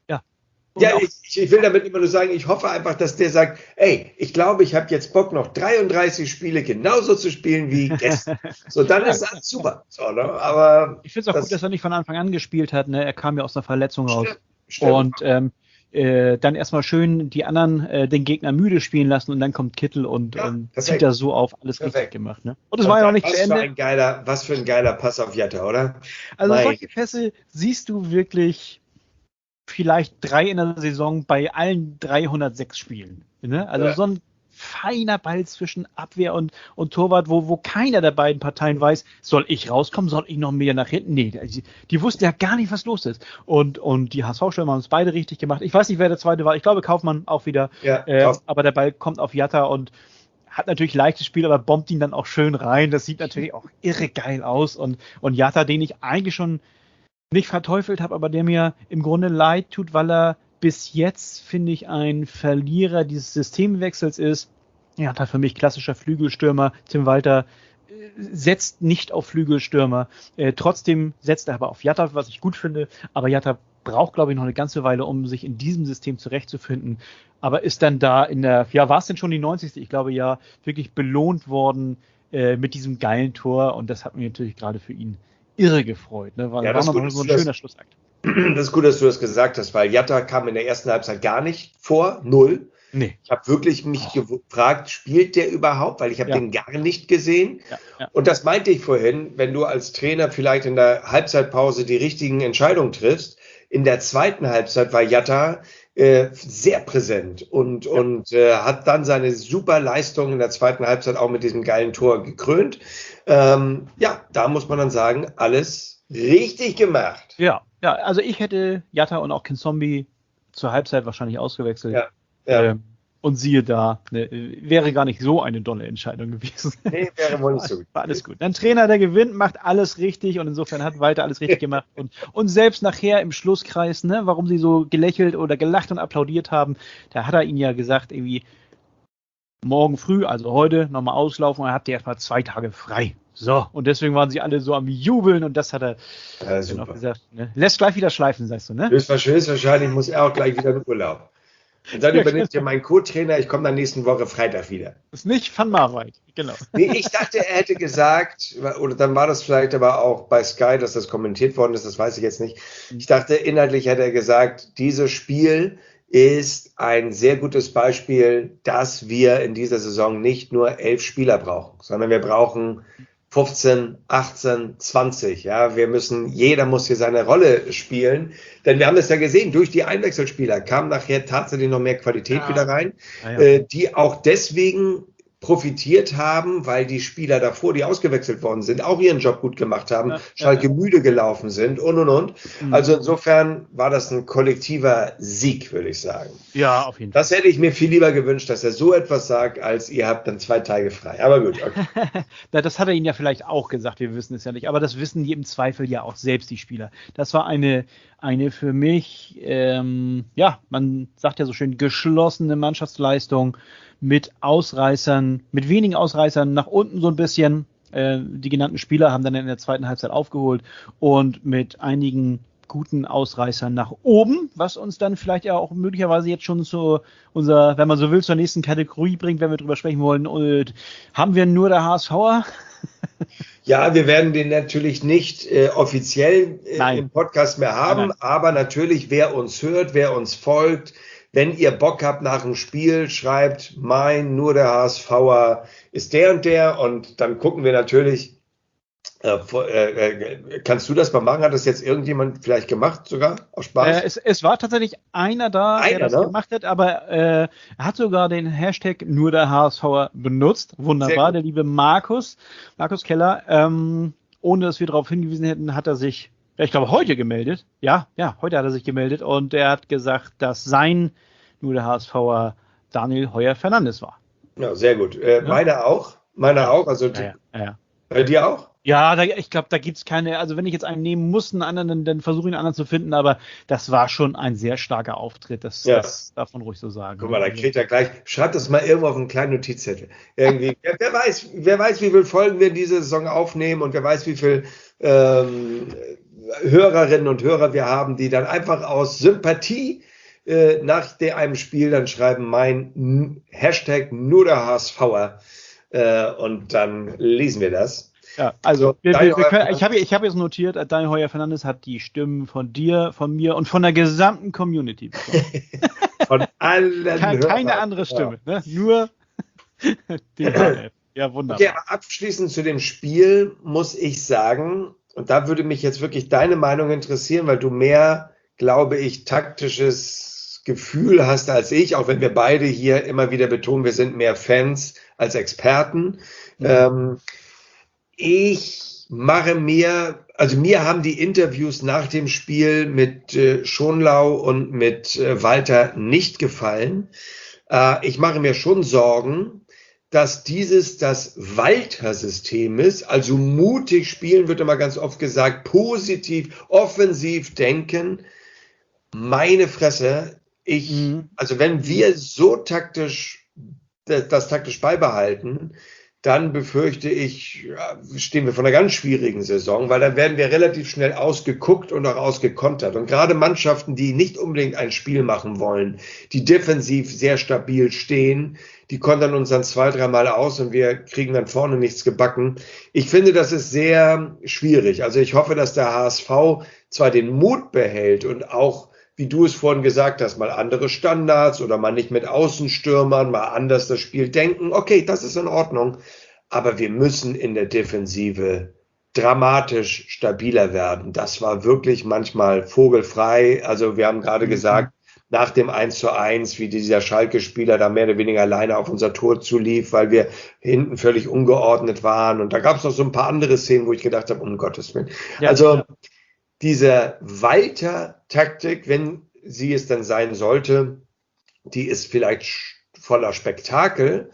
Und ja, ich, ich will damit immer nur sagen, ich hoffe einfach, dass der sagt, ey, ich glaube, ich habe jetzt Bock, noch dreiunddreißig Spiele genauso zu spielen wie gestern. So, dann ist das super. So, ne? Aber ich finde es auch das, gut, dass er nicht von Anfang an gespielt hat. Ne? Er kam ja aus einer Verletzung raus. Stimmt, stimmt. Und ähm, äh, dann erstmal schön die anderen äh, den Gegner müde spielen lassen und dann kommt Kittel und, ja, und zieht da so auf. Alles perfekt. Richtig gemacht. Ne? Und es war ja noch nicht zu Ende. Für ein geiler, was für ein geiler Pass auf Jatta, oder? Also mein. Solche Pässe siehst du wirklich vielleicht drei in der Saison bei allen dreihundertsechs Spielen. Ne? Also ja. so ein feiner Ball zwischen Abwehr und, und Torwart, wo, wo keiner der beiden Parteien weiß, soll ich rauskommen, soll ich noch mehr nach hinten? Nee, die, die wussten ja gar nicht, was los ist. Und, und die H S V-Stürmer haben es beide richtig gemacht. Ich weiß nicht, wer der zweite war. Ich glaube, Kaufmann auch wieder. Ja, äh, aber der Ball kommt auf Jatta und hat natürlich leichtes Spiel, aber bombt ihn dann auch schön rein. Das sieht natürlich auch irre geil aus. Und, und Jatta, den ich eigentlich schon nicht verteufelt habe, aber der mir im Grunde leid tut, weil er bis jetzt, finde ich, ein Verlierer dieses Systemwechsels ist. Er hat halt für mich klassischer Flügelstürmer. Tim Walter äh, setzt nicht auf Flügelstürmer. Äh, trotzdem setzt er aber auf Jatta, was ich gut finde. Aber Jatta braucht, glaube ich, noch eine ganze Weile, um sich in diesem System zurechtzufinden. Aber ist dann da in der, ja, war es denn schon die neunzigste? Ich glaube ja, wirklich belohnt worden äh, mit diesem geilen Tor. Und das hat mich natürlich gerade für ihn irre gefreut, ne? War, ja, war das noch gut, so ein das, schöner Schlussakt. Das ist gut, dass du das gesagt hast, weil Jatta kam in der ersten Halbzeit gar nicht vor, null. Nee. Ich habe wirklich mich oh. gefragt, spielt der überhaupt? Weil ich habe ja. den gar nicht gesehen. Ja, ja. Und das meinte ich vorhin, wenn du als Trainer vielleicht in der Halbzeitpause die richtigen Entscheidungen triffst. In der zweiten Halbzeit war Jatta äh, sehr präsent und, ja. und äh, hat dann seine super Leistung in der zweiten Halbzeit auch mit diesem geilen Tor gekrönt. Ähm, ja, da muss man dann sagen, alles richtig gemacht. Ja, ja, also ich hätte Jatta und auch Kinzombie zur Halbzeit wahrscheinlich ausgewechselt. Ja, ja. Ähm, und siehe da, ne, wäre gar nicht so eine dolle Entscheidung gewesen. Nee, wäre wohl nicht so gut. War alles gut. Ein Trainer, der gewinnt, macht alles richtig und insofern hat Walter alles richtig gemacht. Und, und selbst nachher im Schlusskreis, ne, warum sie so gelächelt oder gelacht und applaudiert haben, da hat er ihnen ja gesagt, irgendwie morgen früh, also heute, nochmal auslaufen und dann habt ihr erstmal zwei Tage frei. So, und deswegen waren sie alle so am Jubeln und das hat er ja, dann auch gesagt. Ne? Lässt gleich wieder schleifen, sagst du, ne? Höchstwahrscheinlich muss er auch gleich wieder in Urlaub. Und dann übernimmt ja mein Co-Trainer, ich komme dann nächsten Woche Freitag wieder. Das ist nicht Van Marwijk, genau. Nee, ich dachte, er hätte gesagt, oder dann war das vielleicht aber auch bei Sky, dass das kommentiert worden ist, das weiß ich jetzt nicht. Ich dachte, inhaltlich hätte er gesagt, dieses Spiel ist ein sehr gutes Beispiel, dass wir in dieser Saison nicht nur elf Spieler brauchen, sondern wir brauchen fünfzehn, achtzehn, zwanzig, ja, wir müssen, jeder muss hier seine Rolle spielen, denn wir haben das ja gesehen, durch die Einwechselspieler kam nachher tatsächlich noch mehr Qualität ja. wieder rein, ja, ja. Äh, die auch deswegen profitiert haben, weil die Spieler davor, die ausgewechselt worden sind, auch ihren Job gut gemacht haben, ja, Schalke ja, ja. müde gelaufen sind und, und, und. Mhm. Also insofern war das ein kollektiver Sieg, würde ich sagen. Ja, auf jeden Fall. Das hätte ich mir viel lieber gewünscht, dass er so etwas sagt, als ihr habt dann zwei Tage frei. Aber gut. Okay. Das hat er Ihnen ja vielleicht auch gesagt, wir wissen es ja nicht. Aber das wissen die im Zweifel ja auch selbst, die Spieler. Das war eine, eine für mich, ähm, ja, man sagt ja so schön, geschlossene Mannschaftsleistung, mit Ausreißern, mit wenigen Ausreißern nach unten so ein bisschen. Äh, die genannten Spieler haben dann in der zweiten Halbzeit aufgeholt und mit einigen guten Ausreißern nach oben, was uns dann vielleicht ja auch möglicherweise jetzt schon zu unser, wenn man so will, zur nächsten Kategorie bringt, wenn wir drüber sprechen wollen. Und haben wir nur der HSVer? Ja, wir werden den natürlich nicht äh, offiziell äh, im Podcast mehr haben, nein, nein. aber natürlich, wer uns hört, wer uns folgt, wenn ihr Bock habt nach dem Spiel, schreibt, mein, nur der HSVer ist der und der und dann gucken wir natürlich, äh, äh, kannst du das mal machen? Hat das jetzt irgendjemand vielleicht gemacht sogar? Aus Spaß? Äh, es, es war tatsächlich einer da, einer, der das ne? gemacht hat, aber äh, er hat sogar den Hashtag nur der HSVer benutzt. Wunderbar, der liebe Markus, Markus Keller. Ähm, ohne dass wir darauf hingewiesen hätten, hat er sich, ja, ich glaube, heute gemeldet. Ja, ja, heute hat er sich gemeldet und er hat gesagt, dass sein nur der HSVer Daniel Heuer-Fernandes war. Ja, sehr gut. Äh, ja? Meine auch. Meine ja. auch. Also ja, ja, ja. Bei dir auch? Ja, da, ich glaube, da gibt es keine, also wenn ich jetzt einen nehmen muss, einen anderen, dann, dann versuche ich einen anderen zu finden, aber das war schon ein sehr starker Auftritt, das, ja. das darf man ruhig so sagen. Guck mal, da kriegt er gleich, schreibt das mal irgendwo auf einen kleinen Notizzettel. Irgendwie, wer, wer, weiß, wer weiß, wie viele Folgen wir in dieser Saison aufnehmen und wer weiß, wie viele ähm, Hörerinnen und Hörer wir haben, die dann einfach aus Sympathie äh, nach der, einem Spiel dann schreiben, mein Hashtag nur der HSVer äh, und dann lesen wir das. Ja, also wir, wir, wir können, ich habe ich hab jetzt notiert, Daniel Heuer-Fernandes hat die Stimmen von dir, von mir und von der gesamten Community bekommen. Von allen Keine, keine andere Stimme, ja. ne? Nur die H F. Ja, wunderbar. Okay, aber abschließend zu dem Spiel muss ich sagen, und da würde mich jetzt wirklich deine Meinung interessieren, weil du mehr, glaube ich, taktisches Gefühl hast als ich, auch wenn wir beide hier immer wieder betonen, wir sind mehr Fans als Experten. Mhm. Ähm, Ich mache mir, also mir haben die Interviews nach dem Spiel mit äh, Schonlau und mit äh, Walter nicht gefallen. Äh, ich mache mir schon Sorgen, dass dieses das Walter-System ist, also mutig spielen, wird immer ganz oft gesagt, positiv, offensiv denken. Meine Fresse, ich, mhm. also wenn wir so taktisch, das, das taktisch beibehalten, dann befürchte ich, stehen wir vor einer ganz schwierigen Saison, weil dann werden wir relativ schnell ausgeguckt und auch ausgekontert. Und gerade Mannschaften, die nicht unbedingt ein Spiel machen wollen, die defensiv sehr stabil stehen, die kontern uns dann zwei, dreimal aus und wir kriegen dann vorne nichts gebacken. Ich finde, das ist sehr schwierig. Also ich hoffe, dass der H S V zwar den Mut behält und auch, wie du es vorhin gesagt hast, mal andere Standards oder mal nicht mit Außenstürmern, mal anders das Spiel denken. Okay, das ist in Ordnung. Aber wir müssen in der Defensive dramatisch stabiler werden. Das war wirklich manchmal vogelfrei. Also wir haben gerade mhm. gesagt, nach dem eins zu eins, wie dieser Schalke-Spieler da mehr oder weniger alleine auf unser Tor zulief, weil wir hinten völlig ungeordnet waren. Und da gab es noch so ein paar andere Szenen, wo ich gedacht habe, um Gottes Willen. Ja, also ja. Diese Walter-Taktik, wenn sie es dann sein sollte, die ist vielleicht voller Spektakel,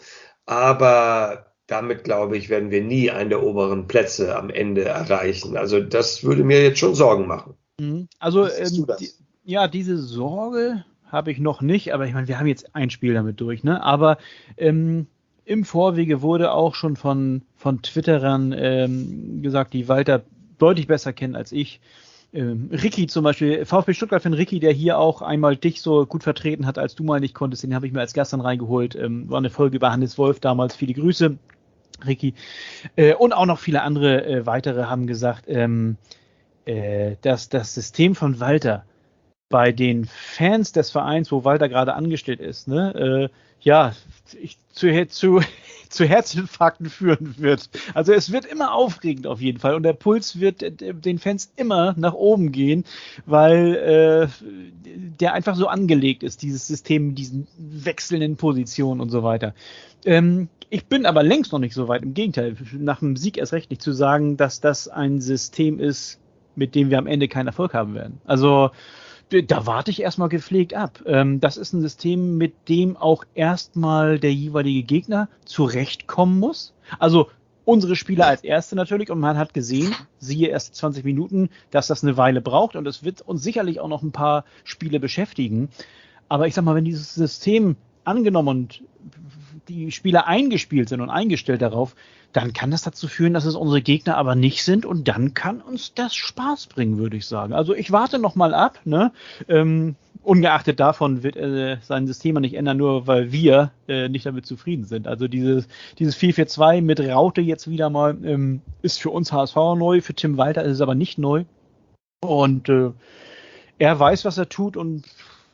aber damit, glaube ich, werden wir nie einen der oberen Plätze am Ende erreichen. Also das würde mir jetzt schon Sorgen machen. Also ähm, die, ja, diese Sorge habe ich noch nicht, aber ich meine, wir haben jetzt ein Spiel damit durch, ne? Aber ähm, im Vorwege wurde auch schon von, von Twitterern ähm, gesagt, die Walter deutlich besser kennen als ich. Ähm, Ricky zum Beispiel, VfB Stuttgart-Fan Ricky, der hier auch einmal dich so gut vertreten hat, als du mal nicht konntest, den habe ich mir als Gast dann reingeholt. Ähm, war eine Folge über Hannes Wolf damals. Viele Grüße, Ricky. Äh, und auch noch viele andere äh, weitere haben gesagt, ähm, äh, dass das System von Walter bei den Fans des Vereins, wo Walter gerade angestellt ist, ne, äh, ja, ich, zu, zu, zu Herzinfarkten führen wird. Also es wird immer aufregend auf jeden Fall und der Puls wird den Fans immer nach oben gehen, weil äh, der einfach so angelegt ist, dieses System mit diesen wechselnden Positionen und so weiter. Ähm, ich bin aber längst noch nicht so weit, im Gegenteil, nach dem Sieg erst recht nicht zu sagen, dass das ein System ist, mit dem wir am Ende keinen Erfolg haben werden. Also da warte ich erstmal gepflegt ab. Ähm, das ist ein System, mit dem auch erstmal der jeweilige Gegner zurechtkommen muss. Also unsere Spieler als Erste natürlich. Und man hat gesehen, siehe erst zwanzig Minuten, dass das eine Weile braucht. Und es wird uns sicherlich auch noch ein paar Spiele beschäftigen. Aber ich sag mal, wenn dieses System angenommen und die Spieler eingespielt sind und eingestellt darauf, dann kann das dazu führen, dass es unsere Gegner aber nicht sind und dann kann uns das Spaß bringen, würde ich sagen. Also ich warte noch mal ab, ne? Ähm, ungeachtet davon wird äh, sein System nicht ändern, nur weil wir äh, nicht damit zufrieden sind. Also dieses, dieses vier vier zwei mit Raute jetzt wieder mal ähm, ist für uns H S V neu, für Tim Walter ist es aber nicht neu. Und äh, er weiß, was er tut und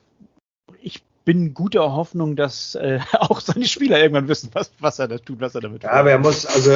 ich bin guter Hoffnung, dass äh, auch seine Spieler irgendwann wissen, was, was er da tut, was er damit tut. Ja, aber er muss, also,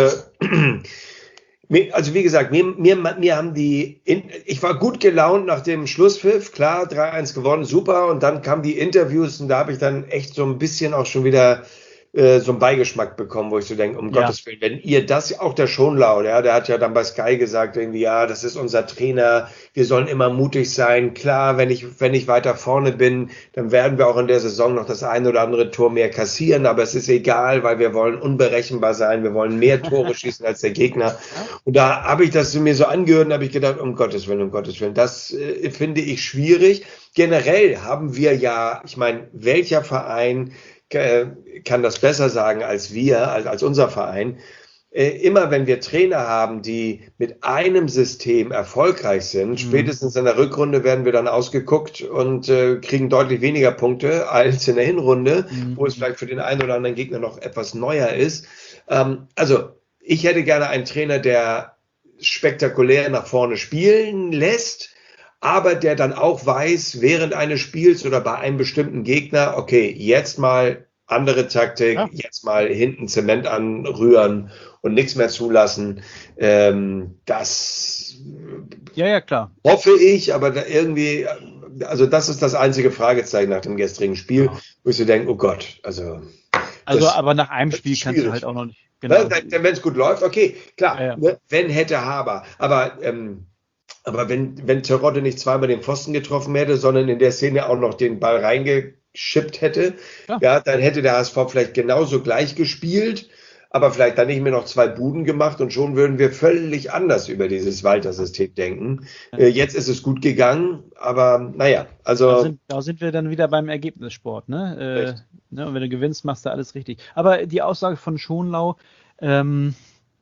also wie gesagt, mir, mir, mir haben die, ich war gut gelaunt nach dem Schlusspfiff, klar, drei eins gewonnen, super, und dann kamen die Interviews und da habe ich dann echt so ein bisschen auch schon wieder äh, so einen Beigeschmack bekommen, wo ich so denke, um Ja. Gottes Willen, wenn ihr das, auch der Schonlau, ja, der hat ja dann bei Sky gesagt, irgendwie, ja, das ist unser Trainer, wir sollen immer mutig sein. Klar, wenn ich, wenn ich weiter vorne bin, dann werden wir auch in der Saison noch das ein oder andere Tor mehr kassieren, aber es ist egal, weil wir wollen unberechenbar sein, wir wollen mehr Tore schießen als der Gegner. Und da habe ich das mir so angehört und habe ich gedacht, um Gottes Willen, um Gottes Willen, das äh, finde ich schwierig. Generell haben wir ja, ich meine, welcher Verein kann das besser sagen als wir, als, als unser Verein. Äh, immer wenn wir Trainer haben, die mit einem System erfolgreich sind, mhm. spätestens in der Rückrunde werden wir dann ausgeguckt und äh, kriegen deutlich weniger Punkte als in der Hinrunde, mhm. wo es vielleicht für den einen oder anderen Gegner noch etwas neuer ist. Ähm, also ich hätte gerne einen Trainer, der spektakulär nach vorne spielen lässt, aber der dann auch weiß, während eines Spiels oder bei einem bestimmten Gegner, okay, jetzt mal andere Taktik, ja. jetzt mal hinten Zement anrühren und nichts mehr zulassen. Ähm, das ja, ja, klar. hoffe ich, aber da irgendwie, also das ist das einzige Fragezeichen nach dem gestrigen Spiel, ja. wo ich so denke, oh Gott, also. Also, aber nach einem Spiel kannst du halt auch noch nicht. Genau. Wenn es gut läuft, okay, klar, ja, ja. Ne, wenn hätte Haber, aber ähm, Aber wenn, wenn Terodde nicht zweimal den Pfosten getroffen hätte, sondern in der Szene auch noch den Ball reingeschippt hätte, ja. ja, dann hätte der H S V vielleicht genauso gleich gespielt, aber vielleicht dann nicht mehr noch zwei Buden gemacht und schon würden wir völlig anders über dieses Walter-System denken. Ja. Äh, jetzt ist es gut gegangen, aber naja, also. Da sind, da sind wir dann wieder beim Ergebnissport, ne? Äh, ne? Und wenn du gewinnst, machst du alles richtig. Aber die Aussage von Schonlau, ähm,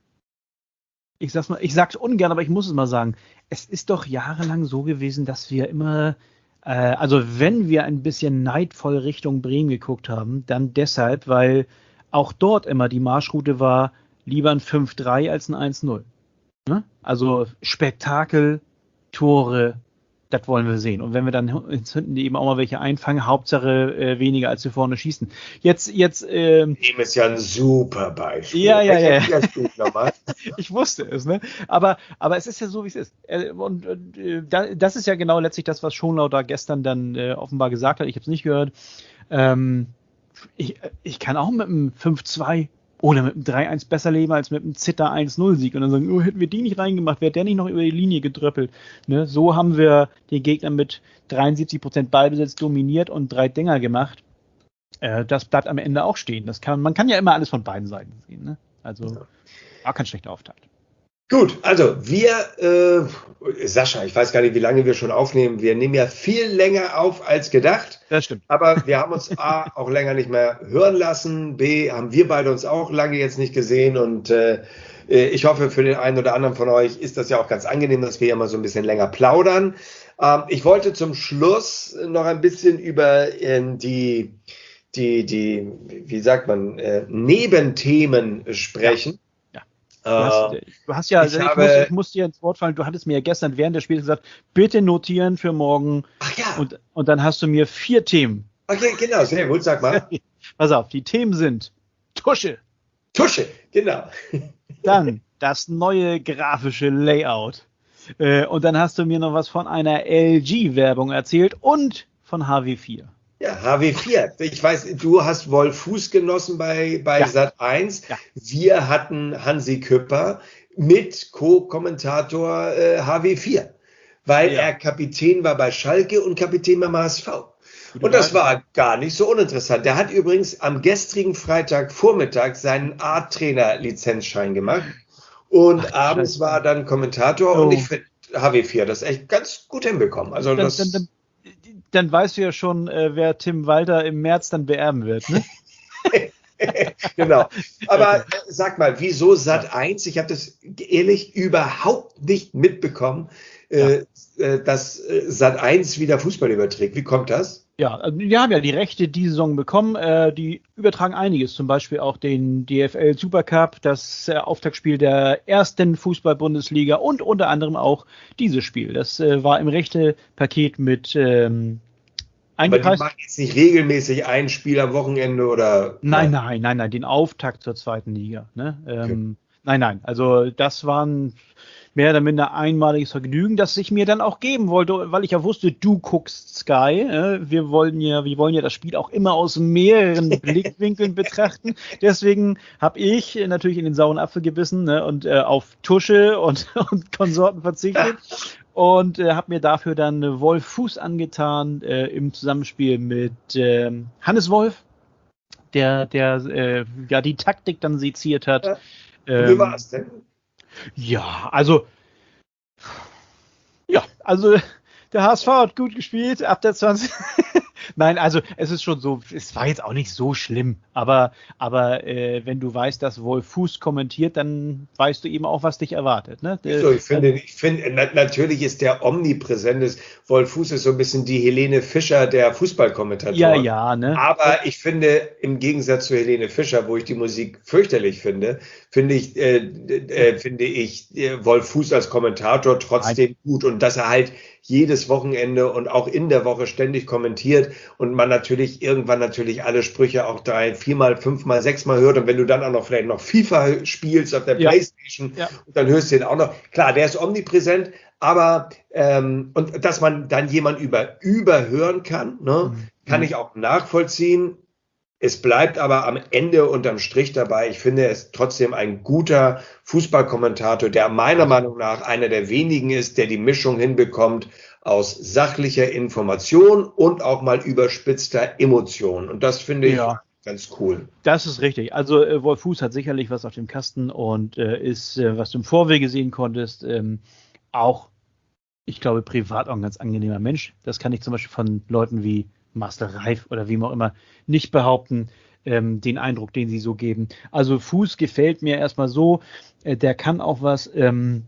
ich sag's mal, ich sag's ungern, aber ich muss es mal sagen. Es ist doch jahrelang so gewesen, dass wir immer, äh, also wenn wir ein bisschen neidvoll Richtung Bremen geguckt haben, dann deshalb, weil auch dort immer die Marschroute war, lieber ein fünf drei als ein eins null. Ne? Also Spektakel, Tore, das wollen wir sehen. Und wenn wir dann hinten eben auch mal welche einfangen, Hauptsache äh, weniger als wir vorne schießen. Jetzt, jetzt. Ähm, Bremen ist ja ein super Beispiel. Ja, ja, ja. Ich wusste es, ne? Aber, aber es ist ja so, wie es ist. Und äh, das ist ja genau letztlich das, was Schonlau da gestern dann äh, offenbar gesagt hat. Ich habe es nicht gehört. Ähm, ich, ich kann auch mit einem fünf zwei oder mit einem drei eins besser leben als mit einem Zitter eins null Sieg. Und dann sagen, oh, hätten wir die nicht reingemacht, wäre der nicht noch über die Linie gedröppelt. Ne? So haben wir den Gegner mit dreiundsiebzig Prozent Ballbesitz dominiert und drei Dinger gemacht. Äh, das bleibt am Ende auch stehen. Das kann, man kann ja immer alles von beiden Seiten sehen. Ne? Also ja. War kein schlechter Auftakt. Gut, also wir, äh, Sascha, ich weiß gar nicht, wie lange wir schon aufnehmen. Wir nehmen ja viel länger auf als gedacht. Das stimmt. Aber wir haben uns A, auch länger nicht mehr hören lassen. B, haben wir beide uns auch lange jetzt nicht gesehen. Und äh, ich hoffe, für den einen oder anderen von euch ist das ja auch ganz angenehm, dass wir ja mal so ein bisschen länger plaudern. Ähm, ich wollte zum Schluss noch ein bisschen über äh, die, die, die, wie sagt man, äh, Nebenthemen sprechen. Ja. Du hast, du hast ja, ich, ich, habe, muss, ich muss dir ins Wort fallen, du hattest mir ja gestern während des Spiels gesagt, bitte notieren für morgen. Ach ja. Und, und dann hast du mir vier Themen. Okay, genau, sehr gut, sag mal. Pass auf, die Themen sind Tusche. Tusche, genau. Dann das neue grafische Layout. Und dann hast du mir noch was von einer L G-Werbung erzählt und von H W vier. Ja, H W vier. Ich weiß, du hast Wolf Fuß genossen bei, bei ja. Sat eins. Ja. Wir hatten Hansi Küpper mit Co-Kommentator äh, H W vier, weil ja. er Kapitän war bei Schalke und Kapitän beim H S V. Und das war gar nicht so uninteressant. Der hat übrigens am gestrigen Freitagvormittag seinen A-Trainer-Lizenzschein gemacht und Ach, abends Scheiße. war dann Kommentator oh. und ich finde H W vier das echt ganz gut hinbekommen. Also dann, das dann, dann Dann weißt du ja schon, äh, wer Tim Walter im März dann beerben wird, ne? Genau. Aber äh, sag mal, wieso Sat eins? Ich habe das ehrlich überhaupt nicht mitbekommen, äh, ja. äh, dass äh, Sat eins wieder Fußball überträgt. Wie kommt das? Ja, wir haben ja die Rechte die Saison bekommen. Äh, die übertragen einiges, zum Beispiel auch den D F L Supercup, das äh, Auftaktspiel der ersten Fußball-Bundesliga und unter anderem auch dieses Spiel. Das äh, war im Rechtepaket mit ähm, eingepreist. Aber die machen jetzt nicht regelmäßig ein Spiel am Wochenende oder? Nein, nein, nein, nein, den Auftakt zur zweiten Liga. Ne? Ähm, okay. Nein, nein, also das waren mehr oder minder einmaliges Vergnügen, das ich mir dann auch geben wollte, weil ich ja wusste, du guckst Sky. Äh, wir wollen ja, wir wollen ja das Spiel auch immer aus mehreren Blickwinkeln betrachten. Deswegen habe ich natürlich in den sauren Apfel gebissen, ne, und äh, auf Tusche und, und Konsorten verzichtet. Und äh, habe mir dafür dann äh, Wolf Fuß angetan äh, im Zusammenspiel mit äh, Hannes Wolf, der, der äh, ja die Taktik dann seziert hat. Ja. Ähm, Wie war es denn? Ja, also ja, also der H S V hat gut gespielt ab der zwanzig. Nein, also es ist schon so, es war jetzt auch nicht so schlimm, aber, aber äh, wenn du weißt, dass Wolf Fuß kommentiert, dann weißt du eben auch, was dich erwartet. Ne? Der, so, ich finde, ich finde na, natürlich ist der omnipräsent, Wolf Fuß ist so ein bisschen die Helene Fischer der Fußballkommentatoren. Ja, ja, ne? Aber ich finde, im Gegensatz zu Helene Fischer, wo ich die Musik fürchterlich finde, finde ich, äh, äh, finde ich äh, Wolf Fuß als Kommentator trotzdem Nein. gut und dass er halt jedes Wochenende und auch in der Woche ständig kommentiert und man natürlich irgendwann natürlich alle Sprüche auch drei, viermal, fünfmal, sechsmal hört und wenn du dann auch noch vielleicht noch FIFA spielst auf der ja. Playstation, ja. und dann hörst du den auch noch. Klar, der ist omnipräsent, aber ähm, und dass man dann jemand über überhören kann, ne, mhm. kann ich auch nachvollziehen. Es bleibt aber am Ende unterm Strich dabei. Ich finde, er ist trotzdem ein guter Fußballkommentator, der meiner Meinung nach einer der wenigen ist, der die Mischung hinbekommt aus sachlicher Information und auch mal überspitzter Emotion. Und das finde ich ja. ganz cool. Das ist richtig. Also äh, Wolf Fuß hat sicherlich was auf dem Kasten und äh, ist, äh, was du im Vorwege sehen konntest, ähm, auch, ich glaube, privat auch ein ganz angenehmer Mensch. Das kann ich zum Beispiel von Leuten wie Master Reif oder wie auch immer nicht behaupten, ähm, den Eindruck, den sie so geben. Also Fuß gefällt mir erstmal so, äh, der kann auch was, ähm,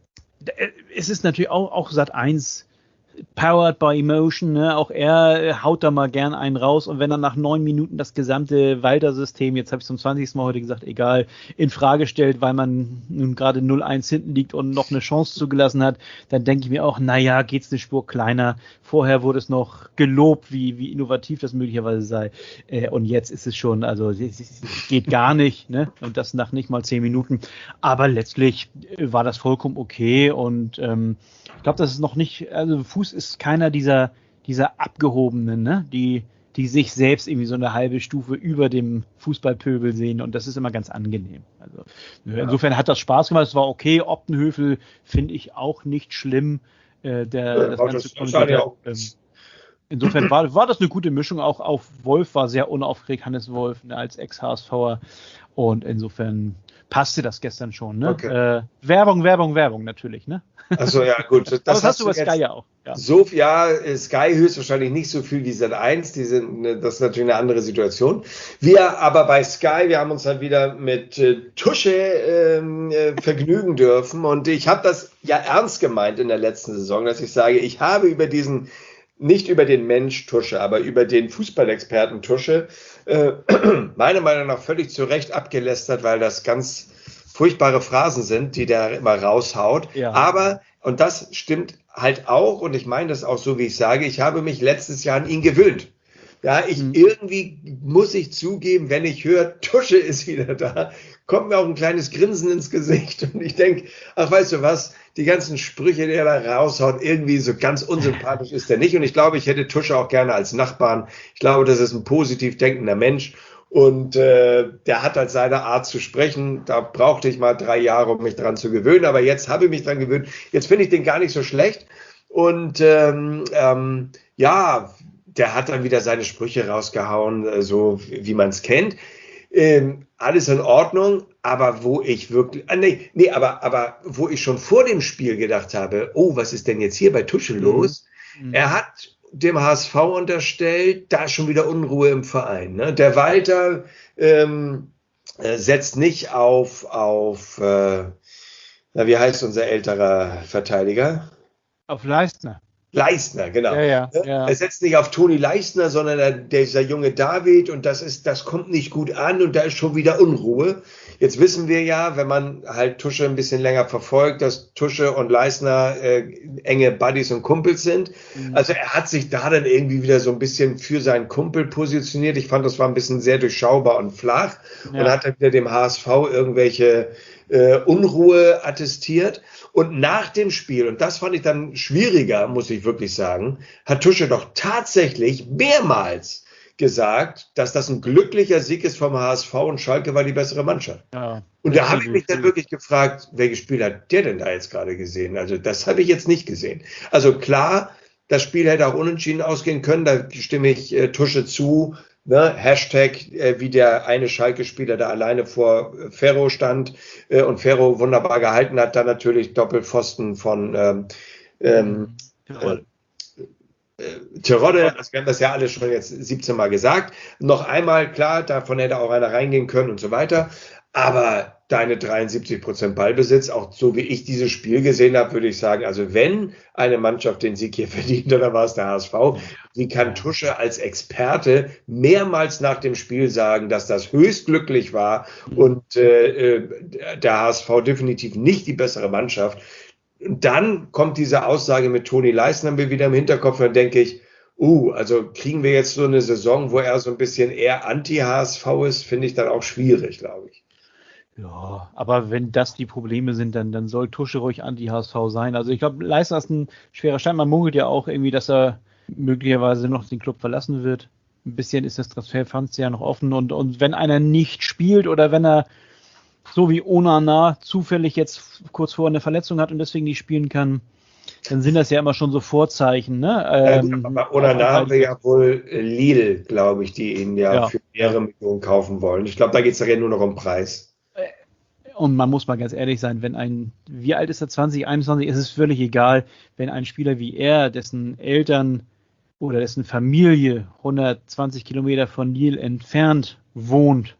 äh, es ist natürlich auch, auch Sat eins powered by emotion, ne? Auch er äh, haut da mal gern einen raus und wenn er nach neun Minuten das gesamte Walter-System, jetzt habe ich zum zwanzigsten Mal heute gesagt, egal, in Frage stellt, weil man nun gerade null eins hinten liegt und noch eine Chance zugelassen hat, dann denke ich mir auch, naja, geht's eine Spur kleiner. Vorher wurde es noch gelobt, wie, wie innovativ das möglicherweise sei. Äh, und jetzt ist es schon, also es, es geht gar nicht, ne? Und das nach nicht mal zehn Minuten. Aber letztlich war das vollkommen okay und ähm, ich glaube, das ist noch nicht, also Fuß ist keiner dieser, dieser Abgehobenen, ne? die, die sich selbst irgendwie so eine halbe Stufe über dem Fußballpöbel sehen und das ist immer ganz angenehm. Also ja. Insofern hat das Spaß gemacht, es war okay. Optenhövel finde ich auch nicht schlimm. Äh, der, ja, das ganze das Kommentator, ähm, insofern war, war das eine gute Mischung. Auch auf Wolf war sehr unaufgeregt, Hannes Wolf, ne, als Ex-HSVer und insofern passte das gestern schon. Ne? Okay. Äh, Werbung, Werbung, Werbung natürlich. Ne? Also ja, gut. Das, das hast du bei Sky ja auch. Ja. So, ja, Sky höchstwahrscheinlich nicht so viel wie Sat eins. Die sind, das ist natürlich eine andere Situation. Wir aber bei Sky, wir haben uns halt wieder mit äh, Tusche ähm, äh, vergnügen dürfen. Und ich habe das ja ernst gemeint in der letzten Saison, dass ich sage, ich habe über diesen, nicht über den Mensch Tusche, aber über den Fußballexperten Tusche, äh, meiner Meinung nach völlig zu Recht abgelästert, weil das ganz furchtbare Phrasen sind, die der immer raushaut. Ja. Aber, und das stimmt halt auch, und ich meine das auch so, wie ich sage, ich habe mich letztes Jahr an ihn gewöhnt. Ja, ich mhm. irgendwie muss ich zugeben, wenn ich höre, Tusche ist wieder da, kommt mir auch ein kleines Grinsen ins Gesicht und ich denke, ach, weißt du was, die ganzen Sprüche, die er da raushaut, irgendwie so ganz unsympathisch ist er nicht und ich glaube, ich hätte Tusche auch gerne als Nachbarn. Ich glaube, das ist ein positiv denkender Mensch. Und äh, der hat halt seine Art zu sprechen. Da brauchte ich mal drei Jahre, um mich dran zu gewöhnen. Aber jetzt habe ich mich dran gewöhnt. Jetzt finde ich den gar nicht so schlecht. Und ähm, ähm, ja, der hat dann wieder seine Sprüche rausgehauen, äh, so wie man es kennt. Ähm, alles in Ordnung. Aber wo ich wirklich, ah, nee, nee, aber, aber wo ich schon vor dem Spiel gedacht habe, oh, was ist denn jetzt hier bei Tusche los? Mhm. Er hat dem H S V unterstellt, da ist schon wieder Unruhe im Verein. Ne? Der Walter ähm, äh, setzt nicht auf, auf äh, na, wie heißt unser älterer Verteidiger? Auf Leistner. Leistner, genau. Ja, ja, ja. Er setzt nicht auf Toni Leistner, sondern der, dieser junge David und das ist, das kommt nicht gut an und da ist schon wieder Unruhe. Jetzt wissen wir ja, wenn man halt Tusche ein bisschen länger verfolgt, dass Tusche und Leistner äh, enge Buddies und Kumpels sind. Mhm. Also er hat sich da dann irgendwie wieder so ein bisschen für seinen Kumpel positioniert. Ich fand, das war ein bisschen sehr durchschaubar und flach. Ja. Und hat dann wieder dem H S V irgendwelche äh, Unruhe attestiert. Und nach dem Spiel, und das fand ich dann schwieriger, muss ich wirklich sagen, hat Tusche doch tatsächlich mehrmals gesagt, dass das ein glücklicher Sieg ist vom H S V und Schalke war die bessere Mannschaft. Ja, und da habe ich mich dann wirklich gefragt, welches Spiel hat der denn da jetzt gerade gesehen? Also das habe ich jetzt nicht gesehen. Also klar, das Spiel hätte auch unentschieden ausgehen können, da stimme ich äh, Tusche zu. Ne? Hashtag, äh, wie der eine Schalke-Spieler da alleine vor äh, Ferro stand äh, und Ferro wunderbar gehalten hat, dann natürlich Doppelpfosten von ähm, ähm, äh, Terodde, also wir haben das ja alles schon jetzt siebzehn Mal gesagt. Noch einmal, klar, davon hätte auch einer reingehen können und so weiter. Aber deine dreiundsiebzig Prozent Ballbesitz, auch so wie ich dieses Spiel gesehen habe, würde ich sagen, also wenn eine Mannschaft den Sieg hier verdient, dann war es der H S V. Wie kann Tusche als Experte mehrmals nach dem Spiel sagen, dass das höchst glücklich war und äh, der H S V definitiv nicht die bessere Mannschaft? Und dann kommt diese Aussage mit Toni Leistner mir wieder im Hinterkopf, dann denke ich, uh, also kriegen wir jetzt so eine Saison, wo er so ein bisschen eher Anti-H S V ist, finde ich dann auch schwierig, glaube ich. Ja, aber wenn das die Probleme sind, dann, dann soll Tusche ruhig Anti-H S V sein. Also ich glaube, Leistner ist ein schwerer Stein. Man munkelt ja auch irgendwie, dass er möglicherweise noch den Club verlassen wird. Ein bisschen ist das Transferfenster ja noch offen. Und, und wenn einer nicht spielt oder wenn er so wie Onana zufällig jetzt kurz vor eine Verletzung hat und deswegen nicht spielen kann, dann sind das ja immer schon so Vorzeichen. Ne? Ähm, ja, aber Onana haben wir ja wohl Lille, glaube ich, die ihn ja, ja für mehrere Millionen kaufen wollen. Ich glaube, da geht es ja nur noch um Preis. Und man muss mal ganz ehrlich sein, wenn ein, wie alt ist er, zwanzig, einundzwanzig, ist es völlig egal, wenn ein Spieler wie er, dessen Eltern oder dessen Familie hundertzwanzig Kilometer von Lille entfernt wohnt,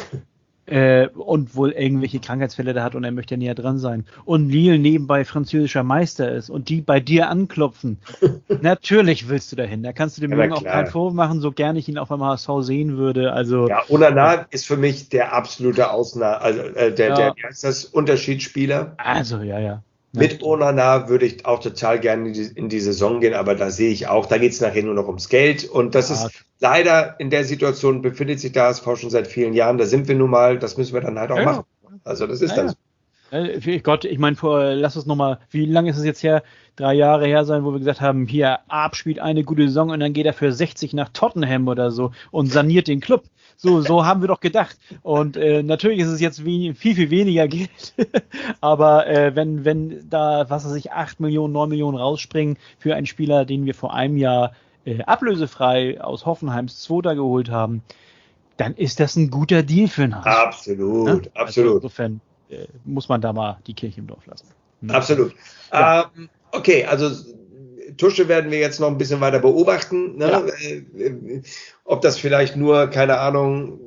Äh, und wohl irgendwelche Krankheitsfälle da hat und er möchte ja näher dran sein. Und Lille nebenbei französischer Meister ist und die bei dir anklopfen. Natürlich willst du dahin. Da kannst du dem Jungen auch keinen Vorwurf machen, so gerne ich ihn auch beim H S V sehen würde. Also, ja, Onana ist für mich der absolute Ausnahme, also äh, der, ja. der, wie heißt das, Unterschiedsspieler. Also, ja, ja. Mit Onana würde ich auch total gerne in die, in die Saison gehen, aber da sehe ich auch, da geht es nachher nur noch ums Geld. Und das ja. ist leider in der Situation, befindet sich der H S V schon seit vielen Jahren. Da sind wir nun mal, das müssen wir dann halt auch ja. machen. Also das ist ja, dann so. Ja. Gott, ich meine, lass uns nochmal, wie lange ist es jetzt her? Drei Jahre her sein, wo wir gesagt haben, hier, Arp spielt eine gute Saison und dann geht er für sechzig nach Tottenham oder so und saniert den Club. So, so haben wir doch gedacht. Und äh, natürlich ist es jetzt wie, viel, viel weniger Geld. Aber äh, wenn, wenn da, was weiß ich, acht Millionen, neun Millionen rausspringen für einen Spieler, den wir vor einem Jahr äh, ablösefrei aus Hoffenheims Zweiter geholt haben, dann ist das ein guter Deal für einen H S V. Absolut, ja? absolut. Also insofern äh, muss man da mal die Kirche im Dorf lassen. Ne? Absolut. Ja. Ähm, okay, also Tusche werden wir jetzt noch ein bisschen weiter beobachten. Ne? Ja. Äh, ob das vielleicht nur, keine Ahnung,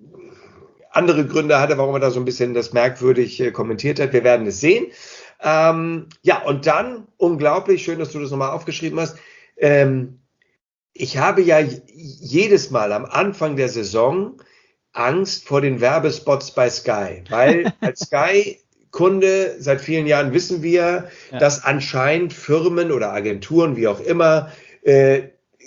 andere Gründe hatte, warum er da so ein bisschen das merkwürdig äh, kommentiert hat. Wir werden es sehen. Ähm, ja, und dann, unglaublich, schön, dass du das nochmal aufgeschrieben hast. Ähm, ich habe ja jedes Mal am Anfang der Saison Angst vor den Werbespots bei Sky, weil als Sky Kunde, seit vielen Jahren wissen wir, ja. dass anscheinend Firmen oder Agenturen, wie auch immer, äh,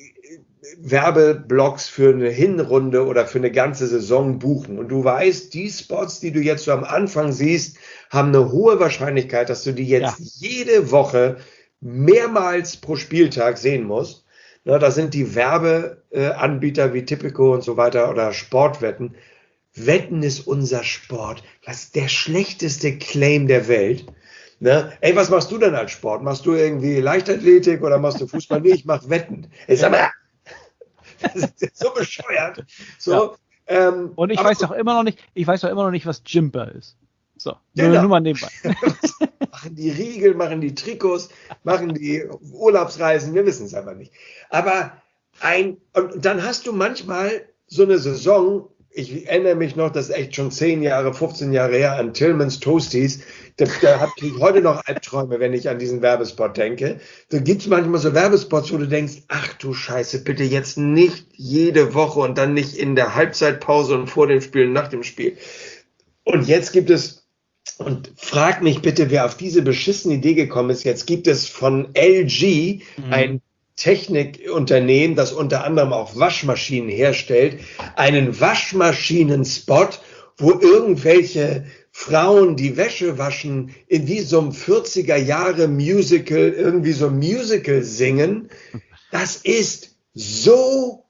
Werbeblocks für eine Hinrunde oder für eine ganze Saison buchen. Und du weißt, die Spots, die du jetzt so am Anfang siehst, haben eine hohe Wahrscheinlichkeit, dass du die jetzt ja. jede Woche mehrmals pro Spieltag sehen musst. Na, da sind die Werbeanbieter wie Tipico und so weiter oder Sportwetten. Wetten ist unser Sport. Das ist der schlechteste Claim der Welt. Ne? Ey, was machst du denn als Sport? Machst du irgendwie Leichtathletik oder machst du Fußball? Nee, ich mach Wetten. Ey, sag mal, das ist so bescheuert. So, ja. ähm, und ich weiß doch immer noch nicht, ich weiß doch immer noch nicht, was Jimper ist. So, genau. nur, nur mal nebenbei. Machen die Riegel, machen die Trikots, machen die Urlaubsreisen, wir wissen es einfach nicht. Aber ein, und dann hast du manchmal so eine Saison, ich erinnere mich noch, das ist echt schon zehn Jahre, fünfzehn Jahre her, an Tillmans Toasties. Da, da habe ich heute noch Albträume, wenn ich an diesen Werbespot denke. Da gibt es manchmal so Werbespots, wo du denkst, ach du Scheiße, bitte jetzt nicht jede Woche und dann nicht in der Halbzeitpause und vor dem Spiel und nach dem Spiel. Und jetzt gibt es, und frag mich bitte, wer auf diese beschissene Idee gekommen ist, jetzt gibt es von L G mhm. ein Technikunternehmen, das unter anderem auch Waschmaschinen herstellt, einen Waschmaschinen-Spot, wo irgendwelche Frauen, die Wäsche waschen, in wie so einem vierziger Jahre Musical, irgendwie so ein Musical singen. Das ist so,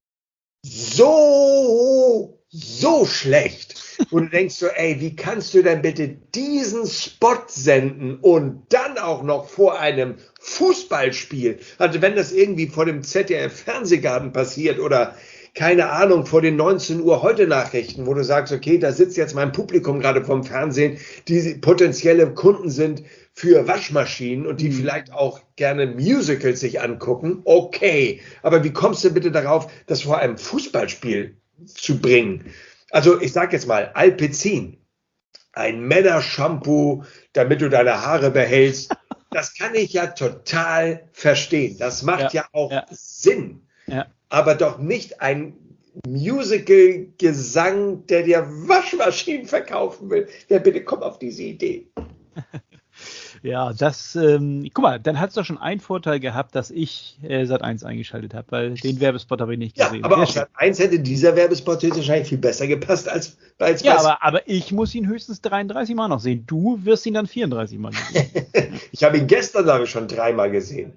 so, so schlecht. Und du denkst so, ey, wie kannst du denn bitte diesen Spot senden und dann auch noch vor einem Fußballspiel? Also wenn das irgendwie vor dem Z D F-Fernsehgarten passiert oder keine Ahnung, vor den neunzehn Uhr Heute-Nachrichten, wo du sagst, okay, da sitzt jetzt mein Publikum gerade vorm Fernsehen, die potenzielle Kunden sind für Waschmaschinen und die mhm. vielleicht auch gerne Musicals sich angucken. Okay, aber wie kommst du bitte darauf, das vor einem Fußballspiel zu bringen? Also ich sag jetzt mal, Alpecin, ein Männershampoo, damit du deine Haare behältst, das kann ich ja total verstehen. Das macht ja, ja auch ja. Sinn. Ja. Aber doch nicht ein Musical-Gesang, der dir Waschmaschinen verkaufen will. Wer bitte kommt auf diese Idee? Ja, das, ähm, guck mal, dann hat es doch schon einen Vorteil gehabt, dass ich äh, Sat eins eingeschaltet habe, weil den Werbespot habe ich nicht gesehen. Ja, aber auf Sat eins hätte dieser Werbespot wahrscheinlich viel besser gepasst als bei Ja, aber, aber ich muss ihn höchstens dreiunddreißig Mal noch sehen. Du wirst ihn dann vierunddreißig Mal sehen. Ich habe ihn gestern, glaube ich, schon dreimal gesehen.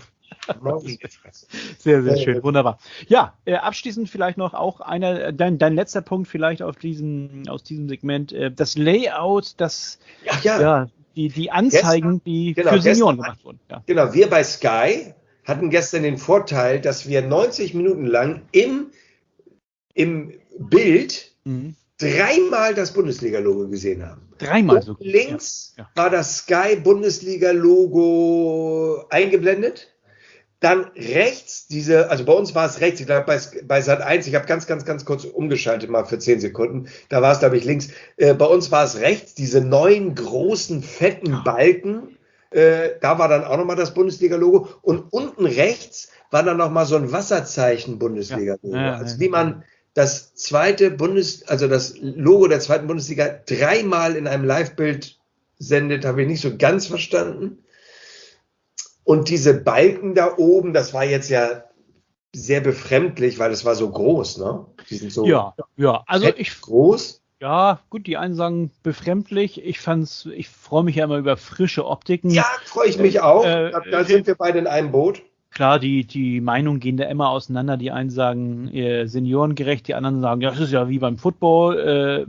Sehr, sehr schön, wunderbar. Ja, äh, abschließend vielleicht noch auch einer, dein, dein letzter Punkt vielleicht auf diesem, aus diesem Segment, äh, das Layout, das, Ach ja, ja die, die Anzeigen, gestern, die genau, für Senioren gestern, gemacht wurden. Ja. Genau, wir bei Sky hatten gestern den Vorteil, dass wir neunzig Minuten lang im, im Bild mhm. dreimal das Bundesliga-Logo gesehen haben. Dreimal so. Links ja. Ja. war das Sky-Bundesliga-Logo eingeblendet. Dann rechts diese, also bei uns war es rechts, ich glaube bei, bei Sat eins, ich habe ganz, ganz, ganz kurz umgeschaltet mal für zehn Sekunden, da war es glaube ich links, äh, bei uns war es rechts, diese neuen großen fetten Balken, äh, da war dann auch nochmal das Bundesliga-Logo und unten rechts war dann nochmal so ein Wasserzeichen-Bundesliga-Logo, ja, ja, also wie man das zweite Bundes, also das Logo der zweiten Bundesliga dreimal in einem Live-Bild sendet, habe ich nicht so ganz verstanden. Und diese Balken da oben, das war jetzt ja sehr befremdlich, weil das war so groß, ne? Die sind so ja, ja, also ich groß. Ja, gut, die einen sagen befremdlich. Ich fand's, ich freue mich ja immer über frische Optiken. Ja, freue ich mich auch. Äh, da, da sind wir beide in einem Boot. Klar, die, die Meinungen gehen da immer auseinander. Die einen sagen äh, seniorengerecht, die anderen sagen, ja, das ist ja wie beim Football.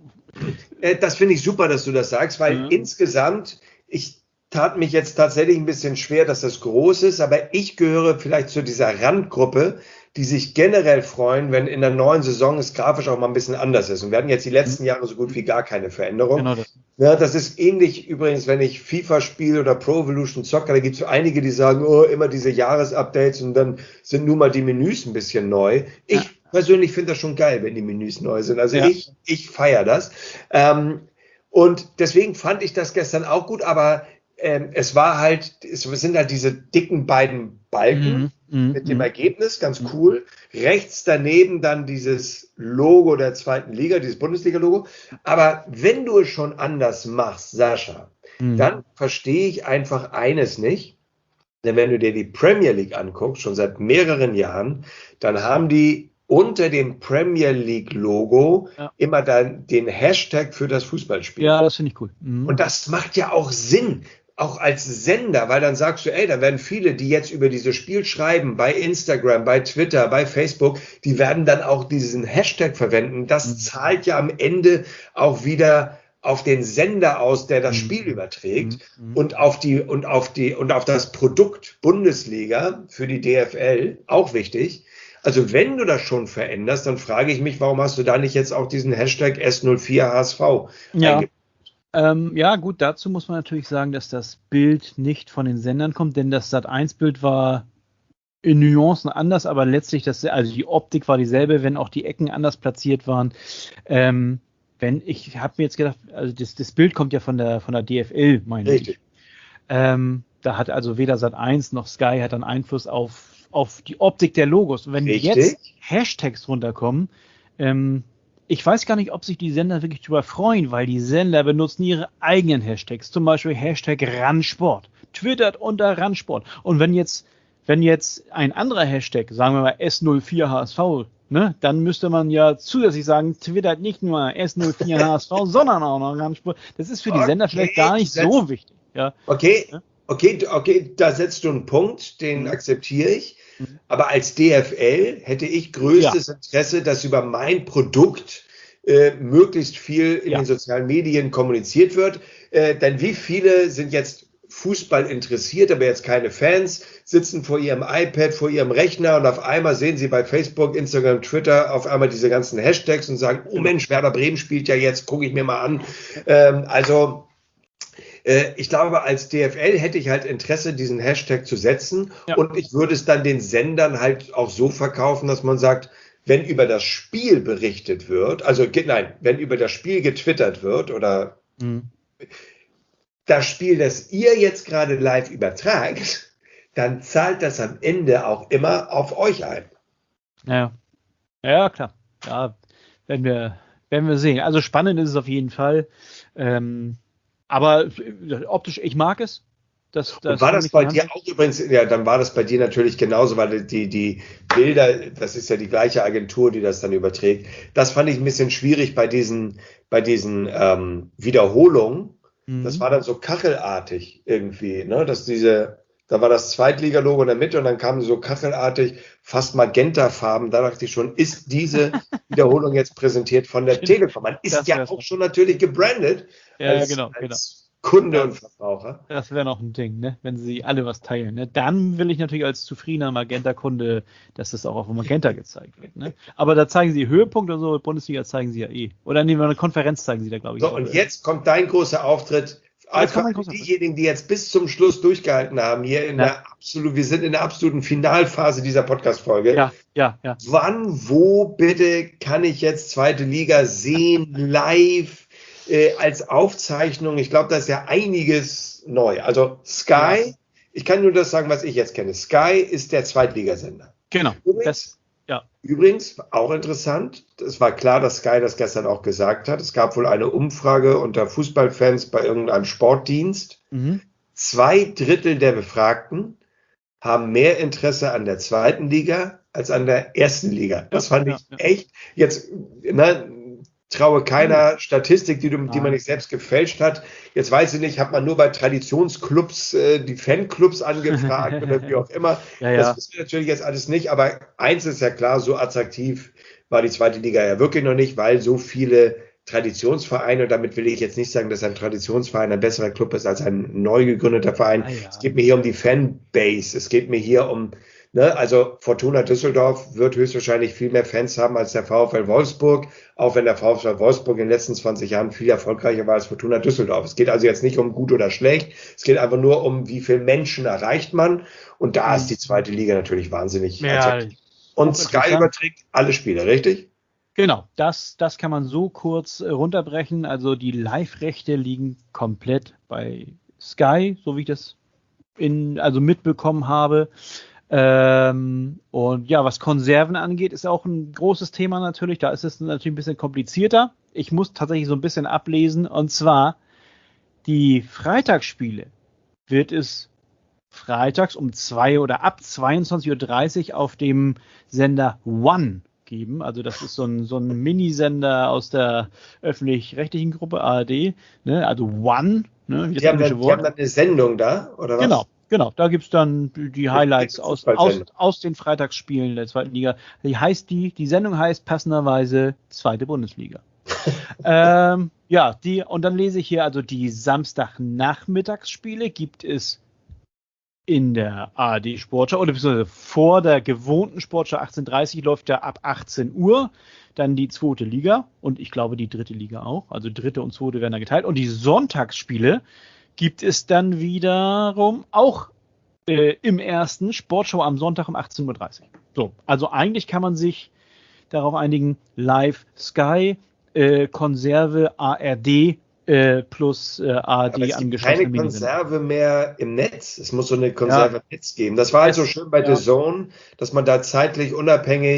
Äh. Das finde ich super, dass du das sagst, weil ja. insgesamt, ich tat mich jetzt tatsächlich ein bisschen schwer, dass das groß ist, aber ich gehöre vielleicht zu dieser Randgruppe, die sich generell freuen, wenn in der neuen Saison es grafisch auch mal ein bisschen anders ist. Und wir hatten jetzt die letzten Jahre so gut wie gar keine Veränderung. Genau das. Ja, das ist ähnlich übrigens, wenn ich FIFA spiele oder Pro Evolution Soccer, da gibt es so einige, die sagen, oh, immer diese Jahresupdates und dann sind nun mal die Menüs ein bisschen neu. Ich ja. persönlich finde das schon geil, wenn die Menüs neu sind. Also ja. ich, ich feiere das. Ähm, und deswegen fand ich das gestern auch gut, aber Ähm, es war halt, es sind halt diese dicken beiden Balken mm, mm, mit dem mm. Ergebnis, ganz cool. Rechts daneben dann dieses Logo der zweiten Liga, dieses Bundesliga-Logo. Aber wenn du es schon anders machst, Sascha, mm. dann verstehe ich einfach eines nicht. Denn wenn du dir die Premier League anguckst, schon seit mehreren Jahren, dann haben die unter dem Premier League Logo ja. immer dann den Hashtag für das Fußballspiel. Ja, das finde ich cool. Mhm. Und das macht ja auch Sinn. Auch als Sender, weil dann sagst du, ey, da werden viele, die jetzt über dieses Spiel schreiben, bei Instagram, bei Twitter, bei Facebook, die werden dann auch diesen Hashtag verwenden. Das mhm. zahlt ja am Ende auch wieder auf den Sender aus, der das mhm. Spiel überträgt mhm. und auf die, und auf die, und auf das Produkt Bundesliga für die D F L, auch wichtig. Also wenn du das schon veränderst, dann frage ich mich, warum hast du da nicht jetzt auch diesen Hashtag S null vier H S V ja. eingebaut? Ähm, ja, gut, dazu muss man natürlich sagen, dass das Bild nicht von den Sendern kommt, denn das Sat eins Bild war in Nuancen anders, aber letztlich, das, also die Optik war dieselbe, wenn auch die Ecken anders platziert waren. Ähm, wenn ich habe mir jetzt gedacht, also das, das Bild kommt ja von der von der D F L, meine Richtig. ich. Ähm, da hat also weder Sat eins noch Sky hat einen Einfluss auf, auf die Optik der Logos. Und wenn Richtig. jetzt Hashtags runterkommen, ähm, ich weiß gar nicht, ob sich die Sender wirklich darüber freuen, weil die Sender benutzen ihre eigenen Hashtags, zum Beispiel Hashtag Randsport, twittert unter Randsport. Und wenn jetzt, wenn jetzt ein anderer Hashtag, sagen wir mal S null vier H S V, ne, dann müsste man ja zusätzlich sagen, twittert nicht nur S null vier H S V, sondern auch noch Randsport. Das ist für die Sender okay, vielleicht gar nicht so wichtig. Ja. Okay, okay, okay, da setzt du einen Punkt, den mhm. akzeptiere ich. Mhm. Aber als D F L hätte ich größtes ja. Interesse, dass über mein Produkt äh, möglichst viel in ja. den sozialen Medien kommuniziert wird. Äh, denn wie viele sind jetzt Fußball interessiert, aber jetzt keine Fans, sitzen vor ihrem iPad, vor ihrem Rechner und auf einmal sehen sie bei Facebook, Instagram, Twitter auf einmal diese ganzen Hashtags und sagen, oh Mensch, Werder Bremen spielt ja jetzt, gucke ich mir mal an. Ähm, also äh, ich glaube, als D F L hätte ich halt Interesse, diesen Hashtag zu setzen ja. und ich würde es dann den Sendern halt auch so verkaufen, dass man sagt, wenn über das Spiel berichtet wird, also nein, wenn über das Spiel getwittert wird oder mhm. das Spiel, das ihr jetzt gerade live übertragt, dann zahlt das am Ende auch immer auf euch ein. Ja, ja klar. Ja, werden wir, werden wir sehen. Also spannend ist es auf jeden Fall. Ähm, aber optisch, ich mag es. Das, das Und war das bei dir auch übrigens, ja, dann war das bei dir natürlich genauso, weil die, die Bilder, das ist ja die gleiche Agentur, die das dann überträgt. Das fand ich ein bisschen schwierig bei diesen, bei diesen ähm, Wiederholungen. Das war dann so kachelartig irgendwie, ne? Dass diese, da war das Zweitliga-Logo in der Mitte und dann kamen so kachelartig, fast Magenta-Farben. Da dachte ich schon, ist diese Wiederholung jetzt präsentiert von der Telekom? Man ist ja auch schon natürlich gebrandet ja, als, genau, als genau. Kunde und Verbraucher. Das wäre noch ein Ding, ne? Wenn sie alle was teilen. Ne? Dann will ich natürlich als zufriedener Magenta-Kunde, dass das auch auf Magenta gezeigt wird. Ne? Aber da zeigen sie Höhepunkt oder so, Bundesliga zeigen sie ja eh. Oder nehmen wir eine Konferenz, zeigen sie da, glaube ich. So, und jetzt kommt dein großer Auftritt. Einfach diejenigen, die jetzt bis zum Schluss durchgehalten haben, hier in ja. der absolut, wir sind in der absoluten Finalphase dieser Podcast-Folge. Ja, ja, ja. Wann, wo bitte kann ich jetzt zweite Liga sehen, live? Äh, als Aufzeichnung, ich glaube, da ist ja einiges neu. Also Sky, ja. ich kann nur das sagen, was ich jetzt kenne. Sky ist der Zweitligasender. Genau. Übrigens, das, ja. übrigens, auch interessant, es war klar, dass Sky das gestern auch gesagt hat. Es gab wohl eine Umfrage unter Fußballfans bei irgendeinem Sportdienst. Mhm. Zwei Drittel der Befragten haben mehr Interesse an der zweiten Liga als an der ersten Liga. Das fand ja, ich ja. echt, jetzt, ne, traue keiner Statistik, die, du, die man nicht selbst gefälscht hat. Jetzt weiß ich nicht, hat man nur bei Traditionsclubs äh, die Fanclubs angefragt oder wie auch immer. Ja, ja. Das wissen wir natürlich jetzt alles nicht, aber eins ist ja klar, so attraktiv war die zweite Liga ja wirklich noch nicht, weil so viele Traditionsvereine, und damit will ich jetzt nicht sagen, dass ein Traditionsverein ein besserer Club ist als ein neu gegründeter Verein. Ah, ja. Es geht mir hier um die Fanbase, es geht mir hier um Ne, also Fortuna Düsseldorf wird höchstwahrscheinlich viel mehr Fans haben als der VfL Wolfsburg, auch wenn der VfL Wolfsburg in den letzten zwanzig Jahren viel erfolgreicher war als Fortuna Düsseldorf. Es geht also jetzt nicht um gut oder schlecht, es geht einfach nur um, wie viele Menschen erreicht man. Und da ist die zweite Liga natürlich wahnsinnig ja, attraktiv. Und Sky überträgt alle Spiele, richtig? Genau, das, das kann man so kurz runterbrechen. Also die Live-Rechte liegen komplett bei Sky, so wie ich das in, also mitbekommen habe. Ähm, und ja, was Konserven angeht, ist auch ein großes Thema natürlich. Da ist es natürlich ein bisschen komplizierter. Ich muss tatsächlich so ein bisschen ablesen. Und zwar die Freitagsspiele wird es freitags um zwei oder ab zweiundzwanzig Uhr dreißig auf dem Sender One geben. Also das ist so ein, so ein Minisender aus der öffentlich-rechtlichen Gruppe A R D. Ne? Also One. Ne? Die, haben dann, die haben dann eine Sendung da, oder was? Genau. Genau, da gibt's dann die Highlights aus, aus, aus den Freitagsspielen der zweiten Liga. Die heißt die, die Sendung heißt passenderweise zweite Bundesliga. ähm, ja, die, und dann lese ich hier, also die Samstagnachmittagsspiele gibt es in der A R D Sportschau, oder beziehungsweise vor der gewohnten Sportschau achtzehn Uhr dreißig läuft ja ab achtzehn Uhr dann die zweite Liga und ich glaube die dritte Liga auch, also dritte und zweite werden da geteilt und die Sonntagsspiele gibt es dann wiederum auch äh, im ersten Sportschau am Sonntag um achtzehn Uhr dreißig. So, also eigentlich kann man sich darauf einigen, live Sky, äh, Konserve A R D äh, plus äh, A R D angeschlossene keine Konserve mehr im Netz. Es muss so eine Konserve ja. im Netz geben. Das war halt so schön bei ja. The Zone, dass man da zeitlich unabhängig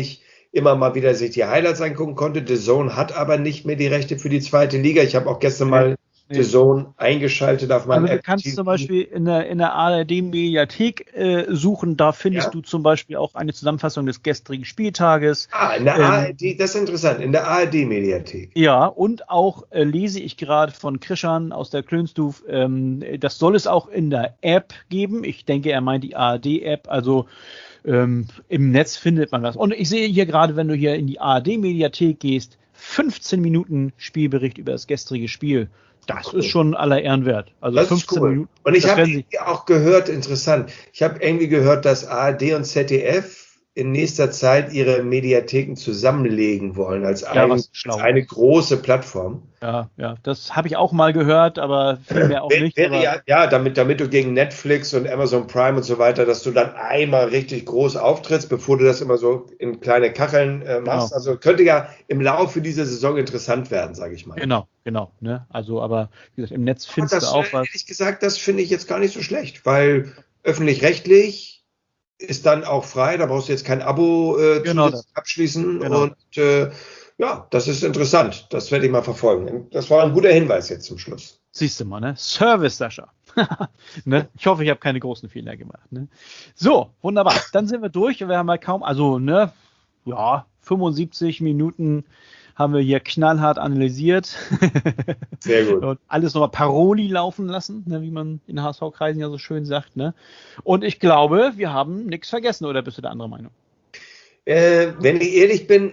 immer mal wieder sich die Highlights angucken konnte. The Zone hat aber nicht mehr die Rechte für die zweite Liga. Ich habe auch gestern mal The Zone eingeschaltet auf meinem Also du kannst App T V. zum Beispiel in der, in der A R D-Mediathek äh, suchen, da findest Ja. du zum Beispiel auch eine Zusammenfassung des gestrigen Spieltages. Ah, in der Ähm, A R D, das ist interessant, in der A R D-Mediathek. Ja, und auch äh, lese ich gerade von Krischan aus der Klönstuf, ähm, das soll es auch in der App geben. Ich denke, er meint die A R D-App, also ähm, im Netz findet man was. Und ich sehe hier gerade, wenn du hier in die A R D-Mediathek gehst, fünfzehn Minuten Spielbericht über das gestrige Spiel. Das Cool. ist schon aller Ehren wert. Also Das ist fünfzehn cool. Minuten. Und ich das habe werden sie- irgendwie auch gehört, interessant, ich habe irgendwie gehört, dass A R D und Z D F in nächster Zeit ihre Mediatheken zusammenlegen wollen als, Ja, ein, was als schlau. eine große Plattform. Ja, ja, das habe ich auch mal gehört, aber vielmehr auch Wär- nicht. Wäre Aber, ja, ja damit, damit du gegen Netflix und Amazon Prime und so weiter, dass du dann einmal richtig groß auftrittst, bevor du das immer so in kleine Kacheln äh, machst. Genau. Also könnte ja im Laufe dieser Saison interessant werden, sage ich mal. genau, genau. Ne? Also, aber wie gesagt, im Netz Und findest du das, auch äh, was. ehrlich gesagt, das finde ich jetzt gar nicht so schlecht, weil öffentlich-rechtlich ist dann auch frei, da brauchst du jetzt kein Abo äh, Genau zusätzlich abschließen Genau. und äh, ja, das ist interessant, das werde ich mal verfolgen. Das war ein guter Hinweis jetzt zum Schluss. Siehst du mal, ne? Service, Sascha. ne? Ich hoffe, ich habe keine großen Fehler gemacht. Ne? So, wunderbar. Dann sind wir durch und wir haben mal kaum, also, ne, ja, fünfundsiebzig Minuten haben wir hier knallhart analysiert. Sehr gut. Und alles nochmal Paroli laufen lassen, ne, wie man in H S V-Kreisen ja so schön sagt. Ne? Und ich glaube, wir haben nichts vergessen, oder bist du der andere Meinung? Äh, wenn ich ehrlich bin,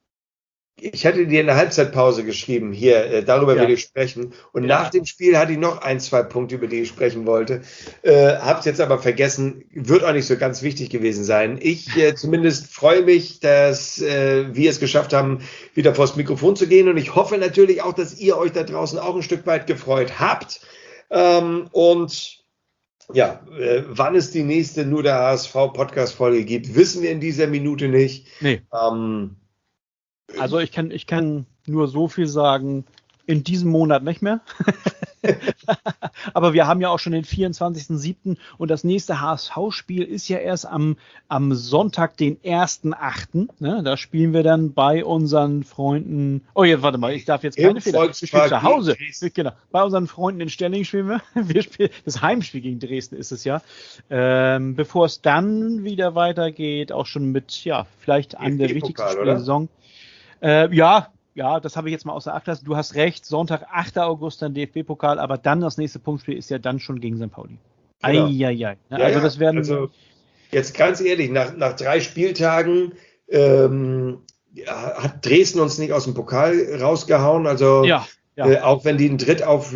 ich hatte dir in der Halbzeitpause geschrieben, hier, äh, darüber Ja. will ich sprechen. Und Ja. nach dem Spiel hatte ich noch ein, zwei Punkte, über die ich sprechen wollte. Äh, hab's jetzt aber vergessen, wird auch nicht so ganz wichtig gewesen sein. Ich äh, zumindest freue mich, dass äh, wir es geschafft haben, wieder vors Mikrofon zu gehen. Und ich hoffe natürlich auch, dass ihr euch da draußen auch ein Stück weit gefreut habt. Ähm, und ja, äh, wann es die nächste Nur der H S V-Podcast-Folge gibt, wissen wir in dieser Minute nicht. Nee. Ähm, Also ich kann, ich kann nur so viel sagen, in diesem Monat nicht mehr. Aber wir haben ja auch schon den vierundzwanzigsten siebten und das nächste H S V-Spiel ist ja erst am, am Sonntag, den ersten achten Ne? Da spielen wir dann bei unseren Freunden. Oh, jetzt warte mal, ich darf jetzt keine Im Fehler. Wir spielen Volkspark zu Hause. gegen Dresden. Genau. Bei unseren Freunden in Stelling spielen wir. wir spielen, das Heimspiel gegen Dresden ist es ja. Ähm, bevor es dann wieder weitergeht, auch schon mit, ja, vielleicht einem der wichtigsten DFB-Pokal, Spiele oder? der Saison. Äh, ja, ja, das habe ich jetzt mal außer Acht gelassen. Du hast recht, Sonntag, achter August dann D F B-Pokal, aber dann das nächste Punktspiel ist ja dann schon gegen Sankt Pauli. Genau. Eieiei. Ja, Also ja. das werden. Also jetzt ganz ehrlich, nach, nach drei Spieltagen ähm, ja, hat Dresden uns nicht aus dem Pokal rausgehauen. Also ja, ja. äh, auch wenn die ein Drittauf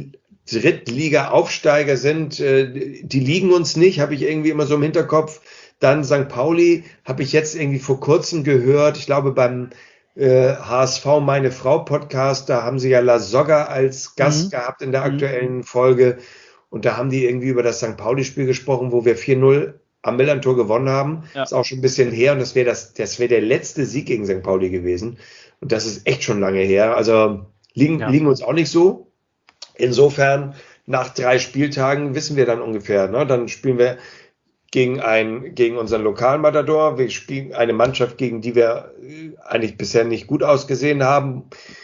Drittliga-Aufsteiger sind, äh, die liegen uns nicht, habe ich irgendwie immer so im Hinterkopf. Dann Sankt Pauli habe ich jetzt irgendwie vor kurzem gehört, ich glaube beim äh, H S V Meine Frau Podcast, da haben sie ja La Soga als Gast Mhm. gehabt in der Mhm. aktuellen Folge und da haben die irgendwie über das Sankt Pauli-Spiel gesprochen, wo wir vier null am Millantor gewonnen haben. Ja. Ist auch schon ein bisschen her und das wäre das, das wäre der letzte Sieg gegen Sankt Pauli gewesen und das ist echt schon lange her. Also liegen, Ja. liegen uns auch nicht so. Insofern, nach drei Spieltagen wissen wir dann ungefähr, ne? Dann spielen wir gegen, ein, gegen unseren Lokalmatador. Wir spielen eine Mannschaft, gegen die wir äh, eigentlich bisher nicht gut ausgesehen haben.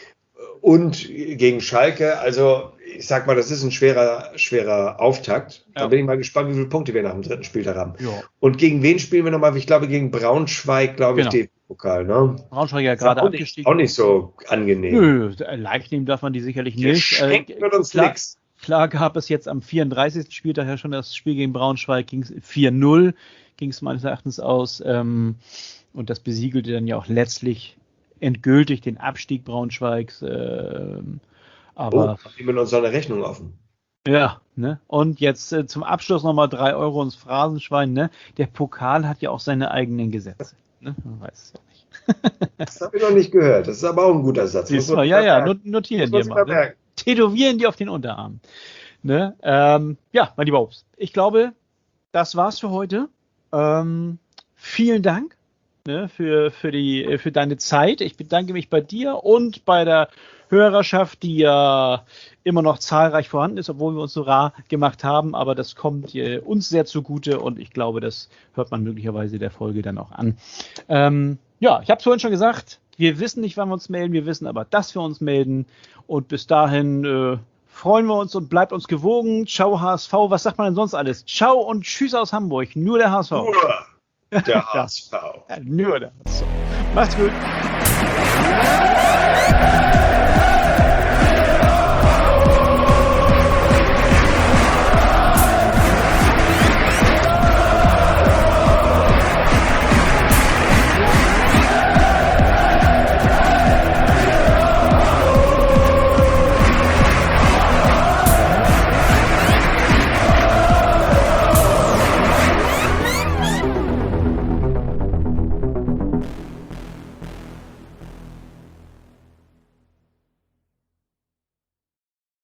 Und gegen Schalke. Also, ich sag mal, das ist ein schwerer, schwerer Auftakt. Da Ja. bin ich mal gespannt, wie viele Punkte wir nach dem dritten Spieltag haben. Ja. Und gegen wen spielen wir nochmal? Ich glaube, gegen Braunschweig, glaube ich, Genau. D F B-Pokal. Ne? Braunschweig ja Ist ja gerade auch, nicht, abgestiegen. auch nicht so angenehm. Nö, leicht nehmen darf man die sicherlich nicht. Geschenkt Äh, wird uns klar, nix. klar gab es jetzt am vierunddreißigsten Spieltag ja schon das Spiel gegen Braunschweig, ging es vier null, ging es meines Erachtens aus. Ähm, und das besiegelte dann ja auch letztlich endgültig den Abstieg Braunschweigs. Ähm, Oh, aber haben die mit uns so eine Rechnung offen? ja, ne? Und jetzt äh, zum Abschluss nochmal drei Euro ins Phrasenschwein, ne? Der Pokal hat ja auch seine eigenen Gesetze. Ne? Man weiß es ja nicht. Das habe ich noch nicht gehört. Das ist aber auch ein guter Satz. Siehst du Muss mal, man ja, mal ja, merken. not- notieren Muss man dir sich mal. mal Ne? merken. Tätowieren die auf den Unterarm. Ne? Ähm, ja, mein lieber Obst, ich glaube, das war's für heute. Ähm, vielen Dank ne, für, für, die, für deine Zeit. Ich bedanke mich bei dir und bei der Hörerschaft, die ja immer noch zahlreich vorhanden ist, obwohl wir uns so rar gemacht haben. Aber das kommt äh, uns sehr zugute und ich glaube, das hört man möglicherweise der Folge dann auch an. Ähm, ja, ich habe es vorhin schon gesagt, wir wissen nicht, wann wir uns melden. Wir wissen aber, dass wir uns melden. Und bis dahin äh, freuen wir uns und bleibt uns gewogen. Ciao H S V. Was sagt man denn sonst alles? Ciao und tschüss aus Hamburg. Nur der H S V. Nur der H S V. Ja, nur der H S V. Macht's gut.